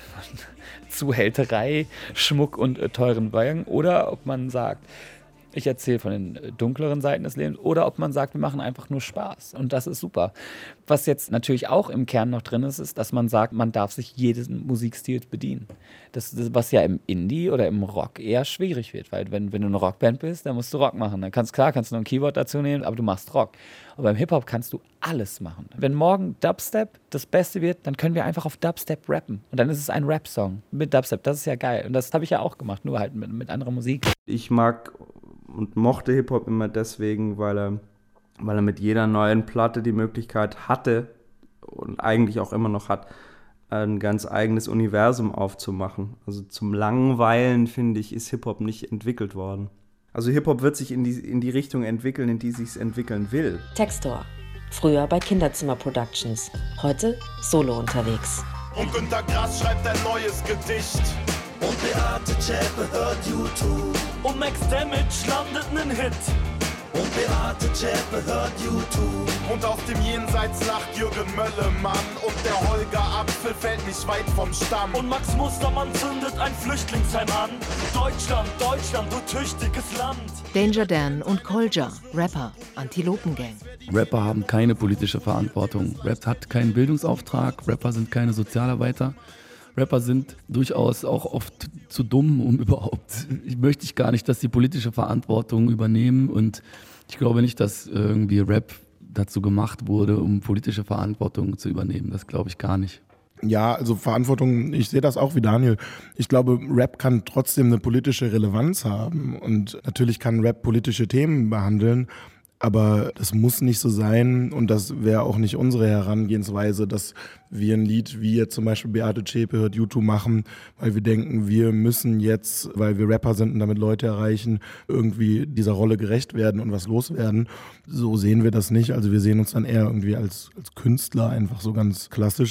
Zuhälterei, Schmuck und äh, teuren Wagen oder ob man sagt, ich erzähle von den dunkleren Seiten des Lebens oder ob man sagt, wir machen einfach nur Spaß und das ist super. Was jetzt natürlich auch im Kern noch drin ist, ist, dass man sagt, man darf sich jeden Musikstil bedienen. Das, das, was ja im Indie oder im Rock eher schwierig wird, weil wenn, wenn du eine Rockband bist, dann musst du Rock machen. Dann kannst klar, kannst du noch ein Keyboard dazu nehmen, aber du machst Rock. Aber im Hip-Hop kannst du alles machen. Wenn morgen Dubstep das Beste wird, dann können wir einfach auf Dubstep rappen. Und dann ist es ein Rap-Song mit Dubstep. Das ist ja geil. Und das habe ich ja auch gemacht, nur halt mit, mit anderer Musik. Ich mag und mochte Hip-Hop immer deswegen, weil er, weil er mit jeder neuen Platte die Möglichkeit hatte und eigentlich auch immer noch hat, ein ganz eigenes Universum aufzumachen. Also zum Langweilen, finde ich, ist Hip-Hop nicht entwickelt worden. Also Hip-Hop wird sich in die, in die Richtung entwickeln, in die sich entwickeln will. Textor. Früher bei Kinderzimmer Productions. Heute solo unterwegs. Und Günter Grass schreibt ein neues Gedicht. Und Beate Zschäpe hört YouTube. Und Max Damage landet nen Hit. Und Beate Zschäpe hört YouTube. Und aus dem Jenseits lacht Jürgen Möllemann. Und der Holger Apfel fällt nicht weit vom Stamm. Und Max Mustermann zündet ein Flüchtlingsheim an. Deutschland, Deutschland, du tüchtiges Land. Danger Dan und Kolja, Rapper, Antilopengang. Rapper haben keine politische Verantwortung. Rap hat keinen Bildungsauftrag. Rapper sind keine Sozialarbeiter. Rapper sind durchaus auch oft zu dumm, um überhaupt, ich möchte ich gar nicht, dass sie politische Verantwortung übernehmen und ich glaube nicht, dass irgendwie Rap dazu gemacht wurde, um politische Verantwortung zu übernehmen. Das glaube ich gar nicht. Ja, also Verantwortung, ich sehe das auch wie Daniel. Ich glaube, Rap kann trotzdem eine politische Relevanz haben und natürlich kann Rap politische Themen behandeln, aber das muss nicht so sein und das wäre auch nicht unsere Herangehensweise, dass wir ein Lied wie jetzt zum Beispiel Beate Zschäpe hört YouTube machen, weil wir denken, wir müssen jetzt, weil wir Rapper sind und damit Leute erreichen, irgendwie dieser Rolle gerecht werden und was loswerden. So sehen wir das nicht. Also wir sehen uns dann eher irgendwie als, als Künstler, einfach so ganz klassisch.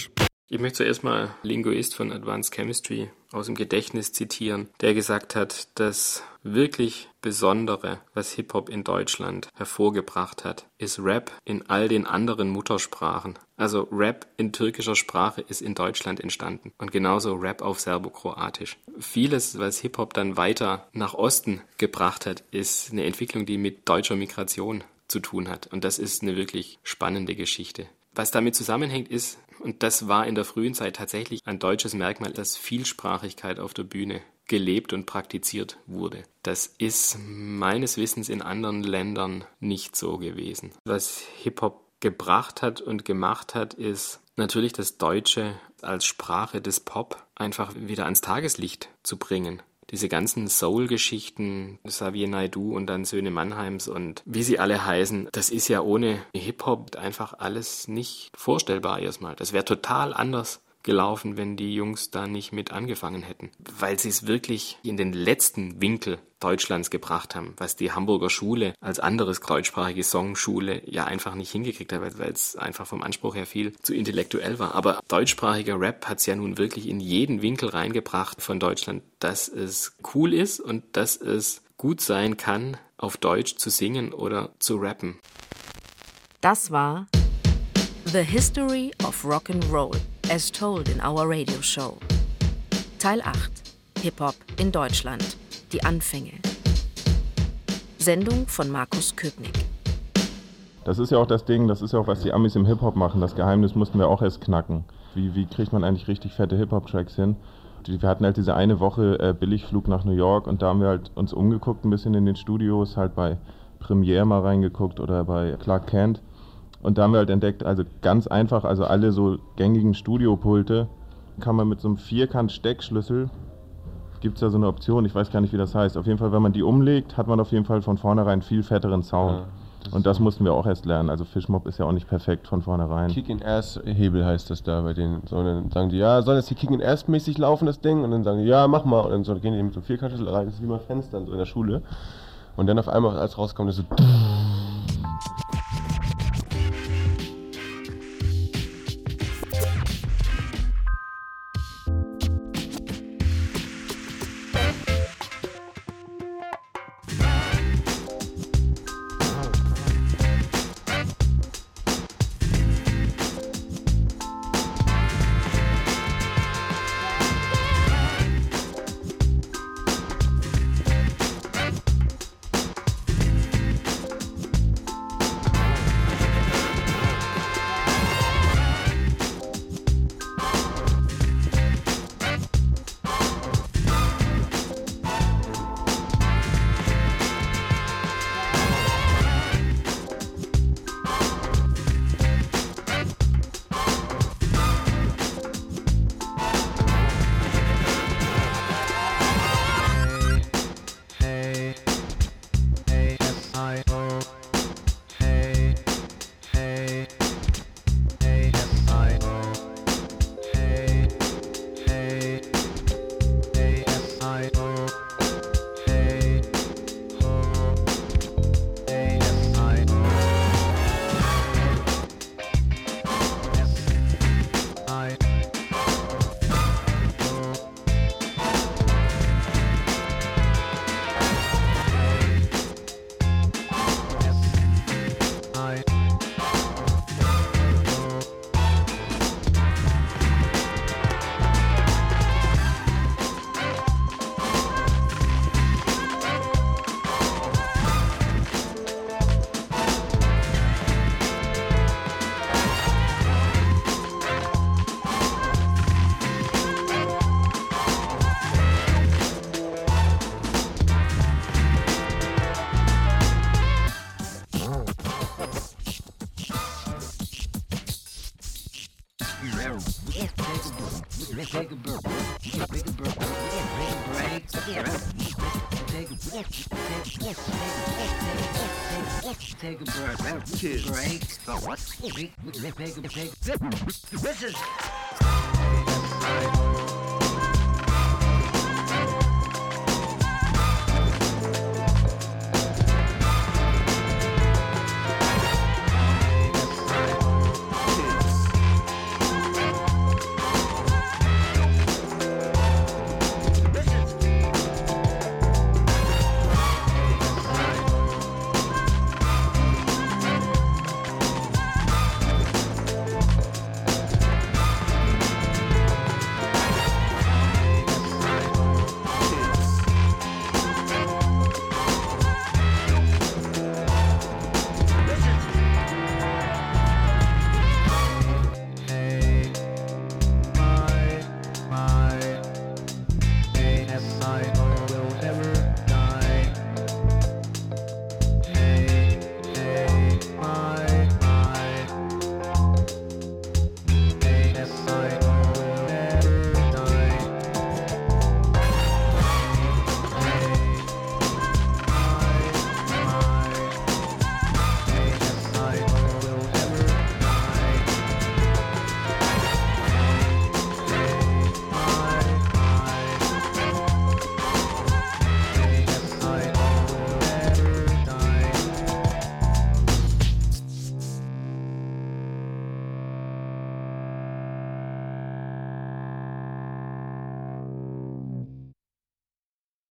Ich möchte zuerst mal Linguist von Advanced Chemistry aus dem Gedächtnis zitieren, der gesagt hat, das wirklich Besondere, was Hip-Hop in Deutschland hervorgebracht hat, ist Rap in all den anderen Muttersprachen. Also Rap in türkischer Sprache ist in Deutschland entstanden und genauso Rap auf Serbokroatisch. Vieles, was Hip-Hop dann weiter nach Osten gebracht hat, ist eine Entwicklung, die mit deutscher Migration zu tun hat und das ist eine wirklich spannende Geschichte. Was damit zusammenhängt ist, und das war in der frühen Zeit tatsächlich ein deutsches Merkmal, dass Vielsprachigkeit auf der Bühne gelebt und praktiziert wurde. Das ist meines Wissens in anderen Ländern nicht so gewesen. Was Hip-Hop gebracht hat und gemacht hat, ist natürlich das Deutsche als Sprache des Pop einfach wieder ans Tageslicht zu bringen. Diese ganzen Soul-Geschichten, Xavier Naidoo und dann Söhne Mannheims und wie sie alle heißen, das ist ja ohne Hip-Hop einfach alles nicht vorstellbar erstmal. Das wäre total anders gelaufen, wenn die Jungs da nicht mit angefangen hätten. Weil sie es wirklich in den letzten Winkel Deutschlands gebracht haben, was die Hamburger Schule als anderes deutschsprachige Songschule ja einfach nicht hingekriegt hat, weil es einfach vom Anspruch her viel zu intellektuell war. Aber deutschsprachiger Rap hat es ja nun wirklich in jeden Winkel reingebracht von Deutschland, dass es cool ist und dass es gut sein kann, auf Deutsch zu singen oder zu rappen. Das war The History of Rock'n'Roll, as told in our radio show. Teil acht. Hip-Hop in Deutschland. Die Anfänge. Sendung von Markus Köpnick. Das ist ja auch das Ding, das ist ja auch, was die Amis im Hip-Hop machen. Das Geheimnis mussten wir auch erst knacken. Wie, wie kriegt man eigentlich richtig fette Hip-Hop-Tracks hin? Wir hatten halt diese eine Woche äh, Billigflug nach New York und da haben wir halt uns umgeguckt ein bisschen in den Studios, halt bei Premiere mal reingeguckt oder bei Clark Kent. Und da haben wir halt entdeckt, also ganz einfach, also alle so gängigen Studiopulte kann man mit so einem Vierkant-Steckschlüssel, gibt es da so eine Option, ich weiß gar nicht, wie das heißt. Auf jeden Fall, wenn man die umlegt, hat man auf jeden Fall von vornherein viel fetteren Sound. Ja, das und das mussten wir auch erst lernen. Also Fishmob ist ja auch nicht perfekt von vornherein. Kick-in-Ass-Hebel heißt das da bei denen. So, und dann sagen die, ja, soll das hier Kick-in-Ass-mäßig laufen, das Ding? Und dann sagen die, ja, mach mal. Und dann so, gehen die mit so einem Vierkantschlüssel rein, das ist wie bei Fenstern so in der Schule. Und dann auf einmal, als rauskommt, ist so... Take a break. Take a break. Take a break. Take a break. Break. Take a break. This is